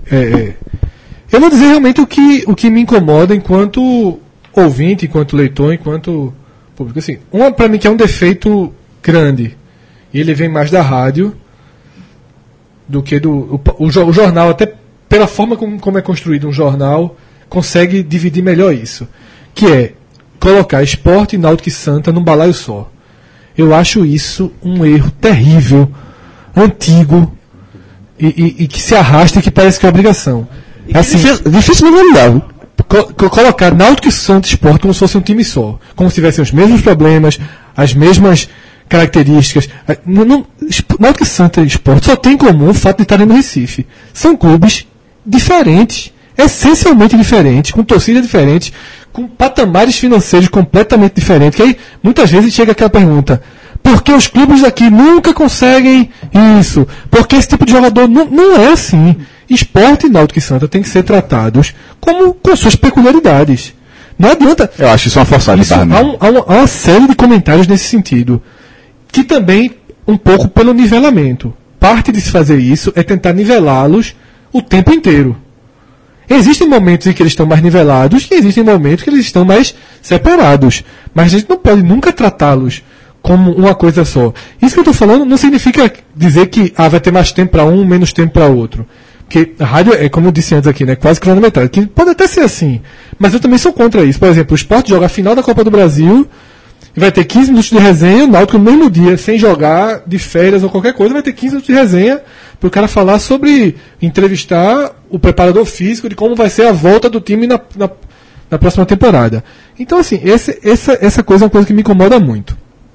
Eu vou dizer realmente o que me incomoda enquanto ouvinte, enquanto leitor, enquanto público. Assim, para mim que é um defeito grande, e ele vem mais da rádio, do que o jornal, até pela forma como é construído um jornal, consegue dividir melhor isso. Que é colocar Sport, Náutico e Santa num balaio só. Eu acho isso um erro terrível, antigo, e que se arrasta e que parece que é obrigação. Assim, difícil não mudar. Colocar Náutico e Santa e Sport como se fosse um time só. Como se tivessem os mesmos problemas, as mesmas características. Náutico e Santa e Sport só tem em comum o fato de estarem no Recife. São clubes diferentes, essencialmente diferentes, com torcidas diferentes, com patamares financeiros completamente diferentes. Que aí, muitas vezes, chega aquela pergunta: por que os clubes daqui nunca conseguem isso? Porque esse tipo de jogador não é assim. Sport, Náutico e Santa têm que ser tratados com suas peculiaridades. Não adianta. Eu acho isso uma forçada de barra. Há uma série de comentários nesse sentido. Que também, um pouco pelo nivelamento. Parte de se fazer isso é tentar nivelá-los o tempo inteiro. Existem momentos em que eles estão mais nivelados e existem momentos que eles estão mais separados. Mas a gente não pode nunca tratá-los como uma coisa só. Isso que eu estou falando não significa dizer que vai ter mais tempo para um, menos tempo para outro. Porque a rádio é, como eu disse antes aqui, né, quase cronometrada. Que pode até ser assim. Mas eu também sou contra isso. Por exemplo, o Sport joga a final da Copa do Brasil e vai ter 15 minutos de resenha, o Náutico no mesmo dia, sem jogar, de férias ou qualquer coisa, vai ter 15 minutos de resenha para o cara falar sobre, entrevistar o preparador físico de como vai ser a volta do time na próxima temporada. Então, assim, essa coisa é uma coisa que me incomoda muito.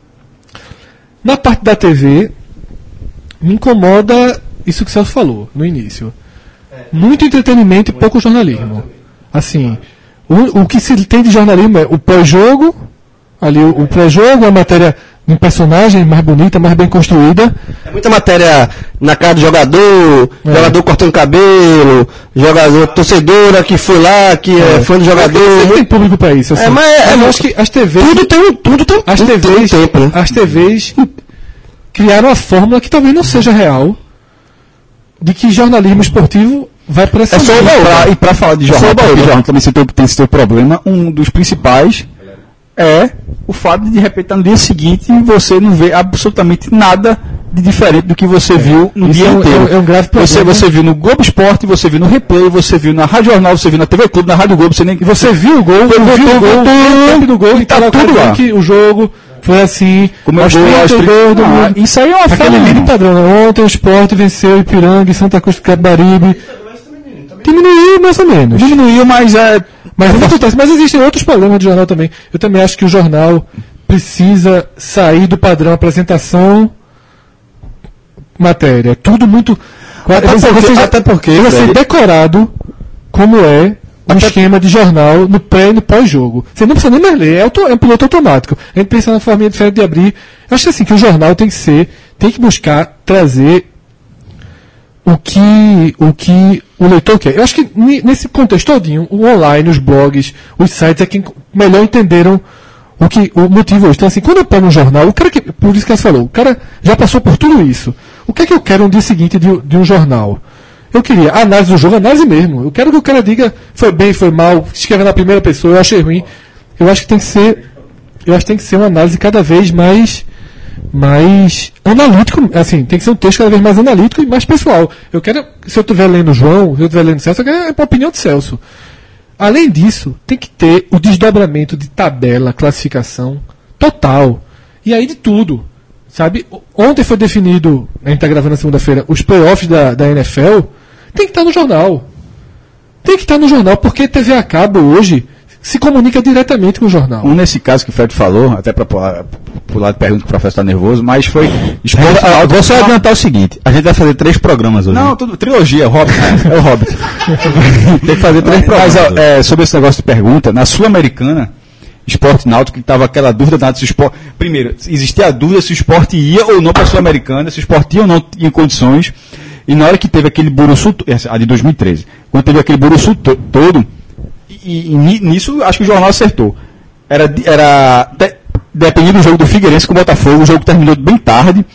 Na parte da TV, me incomoda isso que o Celso falou no início. Muito entretenimento e pouco jornalismo. Assim, o que se tem de jornalismo é o pós-jogo, ali o pré-jogo, a matéria de um personagem mais bonita, mais bem construída. É muita matéria na cara do jogador, jogador cortando cabelo, jogador, torcedora que foi lá, que é fã do jogador. Tem público para isso. Assim. Mas eu acho que as TVs. Tudo tem tempo, né? As TVs criaram uma fórmula que talvez não seja real, de que jornalismo esportivo vai para essa E para falar de jornal, porque o jornal também tem esse teu problema, um dos principais é o fato de repente no dia seguinte você não vê absolutamente nada de diferente do que você viu no dia inteiro. É um grave problema. Você viu no Globo Esporte, você viu no Replay, você viu na Rádio Jornal, você viu na TV Clube, na Rádio Globo, você viu o gol, do gol e tá tudo lá. Que o jogo foi assim, como é isso aí é uma aquele líder padrão. Ontem o Sport venceu Ipiranga, Santa Cruz do Capibaribe. Diminuiu mais ou menos. Mas existem outros problemas do jornal também. Eu também acho que o jornal precisa sair do padrão apresentação, matéria. Tudo muito. Até porque vai ser decorado como é um esquema de jornal no pré e no pós-jogo. Você não precisa nem mais ler, é um piloto automático. A gente pensa na forma diferente de abrir. Eu acho assim que o jornal tem que buscar trazer o que o leitor quer. Eu acho que nesse contexto todinho, o online, os blogs, os sites é quem melhor entenderam o motivo hoje. Então, assim, quando eu pego um jornal, por isso que você falou, o cara já passou por tudo isso. O que é que eu quero no dia seguinte de um jornal? Eu queria análise do jogo, análise mesmo. Eu quero que o cara diga foi bem, foi mal, escreva na primeira pessoa, eu achei ruim. Eu acho que tem que ser uma análise cada vez mais analítico, assim, tem que ser um texto cada vez mais analítico e mais pessoal. Eu quero, se eu estiver lendo João, se eu estiver lendo Celso, eu quero a opinião de Celso. Além disso, tem que ter o desdobramento de tabela, classificação total. E aí de tudo. Sabe? Ontem foi definido, a gente está gravando na segunda-feira, os playoffs da NFL. Tem que estar no jornal. Tem que estar no jornal, porque TV a cabo hoje se comunica diretamente com o jornal. Nesse caso que o Fred falou, até para pular de pergunta que o professor está nervoso, mas foi... Vou só adiantar o seguinte, a gente vai fazer 3 programas hoje. Não, tudo, trilogia, Hobbit. É o Hobbit. Tem que fazer 3 programas. Mas, sobre esse negócio de pergunta, na Sul-Americana, Sport Náutico, que estava aquela dúvida se o Sport... Primeiro, existia a dúvida se o Sport ia ou não para a Sul-Americana, se o Sport ia ou não em condições, e na hora que teve aquele buruçu, a de 2013, quando teve aquele buruçu todo, e nisso acho que o jornal acertou. Dependendo do jogo do Figueirense com o Botafogo, o jogo terminou bem tarde,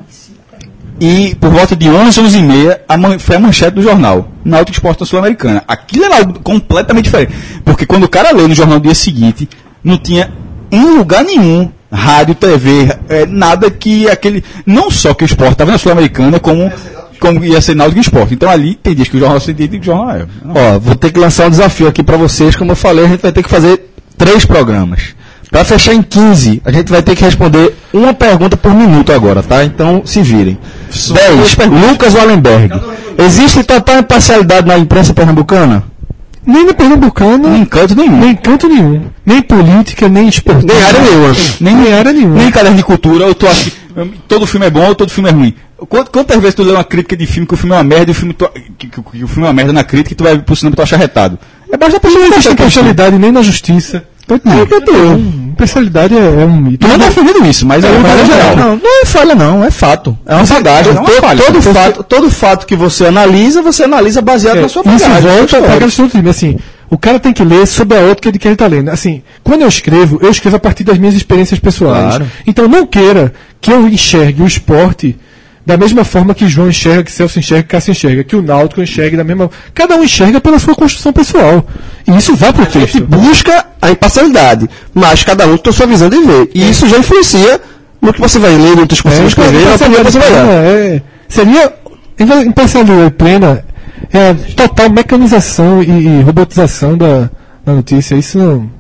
e por volta de 11, 11h30, foi a manchete do jornal, Náutico Sport da Sul-Americana. Aquilo era algo completamente diferente, porque quando o cara leu no jornal do dia seguinte, não tinha em lugar nenhum, rádio, TV, nada que aquele... Não só que o Sport estava na Sul-Americana, como como ia ser Náutico e Sport. Então ali tem dias que o jornal se diz e o jornal é. Ó, vou ter que lançar um desafio aqui pra vocês. Como eu falei, a gente vai ter que fazer 3 programas. Pra fechar em 15, a gente vai ter que responder uma pergunta por minuto agora, tá? Então se virem. 10. Lucas Wallenberg. Existe total imparcialidade na imprensa pernambucana? Nem no Pernambucano, Nem canto nenhum. nem canto nenhum. Nem política, nem esporte. Nem área nenhuma. Nem área nenhuma. Nem caderno de cultura, ou tu acha que todo filme é bom ou todo filme é ruim. Quantas vezes tu lê uma crítica de filme que o filme é uma merda e o filme que o filme é uma merda na crítica e tu vai pro cinema e tu acha retado? É basta a pessoa Não existe imparcialidade nem na justiça. Imparcialidade é um mito. Não é defendendo isso, mas é uma coisa geral. Não é falha não, é fato. É uma bagagem. não é falha. Todo fato que você analisa baseado na sua Isso bagagem. volta para aquela questão do time. Assim, o cara tem que ler sob a ótica de quem ele está lendo. Assim, quando eu escrevo a partir das minhas experiências pessoais. Claro. Então não queira que eu enxergue o esporte da mesma forma que João enxerga, que Celso enxerga, que Cássio enxerga, que o Náutico enxerga da mesma. Cada um enxerga pela sua construção pessoal. E isso vai pro texto. Busca a imparcialidade, mas cada um tem sua visão de ver. E isso já influencia no que você vai ler, no que você vai escrever, na opinião que você vai dar. Seria imparcialidade plena, total mecanização e robotização da notícia. Isso não.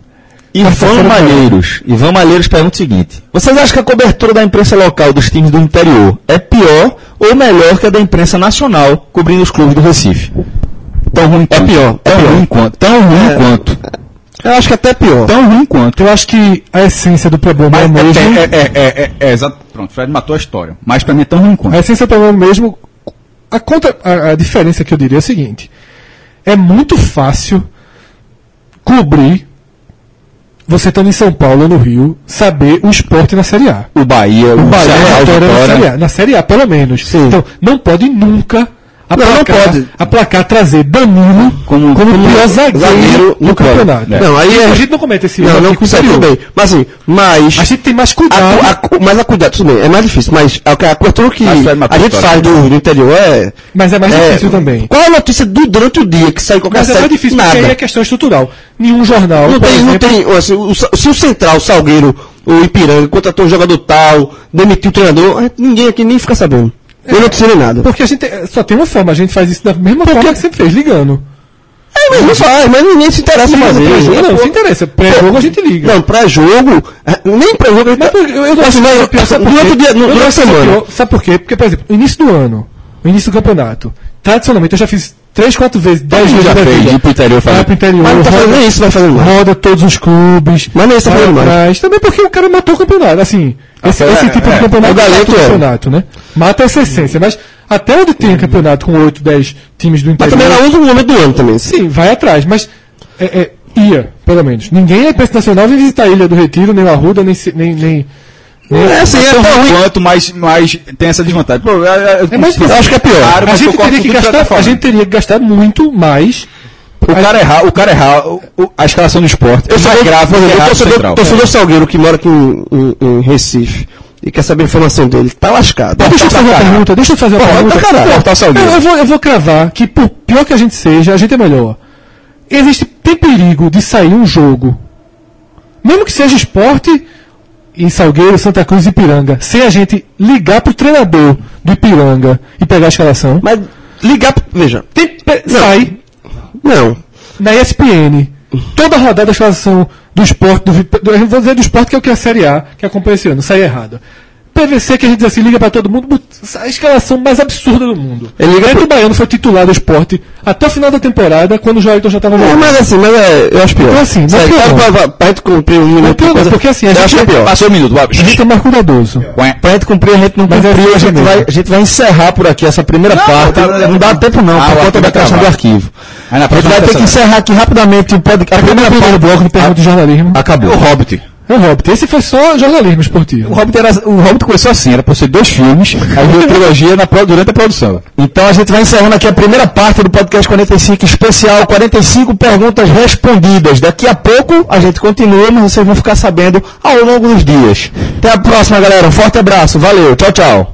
Ivan Malheiros pergunta o seguinte: vocês acham que a cobertura da imprensa local dos times do interior é pior ou melhor que a da imprensa nacional cobrindo os clubes do Recife? Tão ruim quanto. É pior. Tão ruim quanto. Eu acho que até pior. Tão ruim quanto. Eu acho que a essência do problema é mesmo. Exato. Pronto, Fred matou a história. Mas pra mim é tão ruim quanto. A essência do problema mesmo. A diferença que eu diria é a seguinte: é muito fácil cobrir, você estando em São Paulo ou no Rio, saber o esporte na Série A. O Bahia, Na Série A. Na Série A, pelo menos. Sim. Então, não pode nunca não pode. aplacar trazer Danilo como pior zagueiro no campeonato. Não, aí a gente não comete esse erro. Não, tudo bem. Mas assim, a gente tem mais cuidado. Mas a cuidado, tudo bem, é mais difícil. Mas a cobertura que a gente faz do interior é. Mas é mais difícil também. Qual é a notícia durante o dia que sai qualquer Mas é mais difícil porque aí é questão estrutural. Nenhum jornal. Não tem. Assim, se o Central, o Salgueiro, o Ipiranga contratou um jogador tal, demitiu o treinador, ninguém aqui nem fica sabendo. Eu não sei nada. Porque a gente só tem uma forma, a gente faz isso da mesma forma que sempre fez, ligando. Mas não faz, mas ninguém se interessa em fazer. Pré-jogo, não, se interessa. Pré-jogo a gente liga. Não, pré-jogo, nem pré-jogo. Eu acho durante a semana. Sabe por quê? Porque, por exemplo, no início do ano, no início do campeonato, tradicionalmente eu já fiz 3, 4 vezes, 10 vezes já fez, ir pro interior fazer. Vai pro interior, Mas não tá fazendo nem isso, vai fazendo mais. Roda todos os clubes. Mas nem isso tá fazendo mais. Também porque o cara matou o campeonato. Assim, esse tipo de campeonato o Galeto mata o campeonato, né? Mata essa essência. Mas até onde tem campeonato com 8, 10 times do interior. Mas também era outro momento do ano também. Sim, vai atrás. Mas ia, pelo menos. Ninguém na imprensa nacional vem visitar a Ilha do Retiro, nem o Arruda, nem assim, é tão ruim quanto, mas tem essa desvantagem. Pô, eu acho que é pior. A gente teria que gastar muito mais. O cara errar a escalação do esporte. Eu sou grave, o torcedor Salgueiro que mora aqui em Recife e quer saber a informação dele, tá lascado. Deixa eu te fazer uma pergunta. Eu vou cravar que, por pior que a gente seja, a gente é melhor. Tem perigo de sair um jogo, mesmo que seja Esporte em Salgueiro, Santa Cruz e Ipiranga, sem a gente ligar pro treinador do Ipiranga e pegar a escalação. Mas ligar, veja, sai. Não. Na ESPN, toda a rodada da escalação do Esporte, vou dizer do Esporte, que é o que é a Série A, que acompanha esse ano, sai errado. PVC, que a gente diz assim, liga pra todo mundo, a escalação mais absurda do mundo. O Baiano foi titular do Esporte até o final da temporada, quando o Joelton já estava jogando. Mas assim, eu acho pior. Então assim, pra gente cumprir um minuto. Porque assim, a gente passou um minuto, a gente é mais cuidadoso. Pra gente cumprir, a gente não cumpriu, a gente vai encerrar por aqui essa primeira parte. Não dá tempo não, por conta da questão do arquivo. A gente vai ter que encerrar aqui rapidamente a primeira parte do bloco de perguntas de jornalismo. Acabou. O Hobbit. É o Hobbit. Esse foi só jornalismo esportivo. O Hobbit começou assim, era pra ser 2 filmes, aí veio a trilogia durante a produção. Então a gente vai encerrando aqui a primeira parte do podcast 45 especial, 45 perguntas respondidas. Daqui a pouco a gente continua, mas vocês vão ficar sabendo ao longo dos dias. Até a próxima, galera. Um forte abraço. Valeu. Tchau, tchau.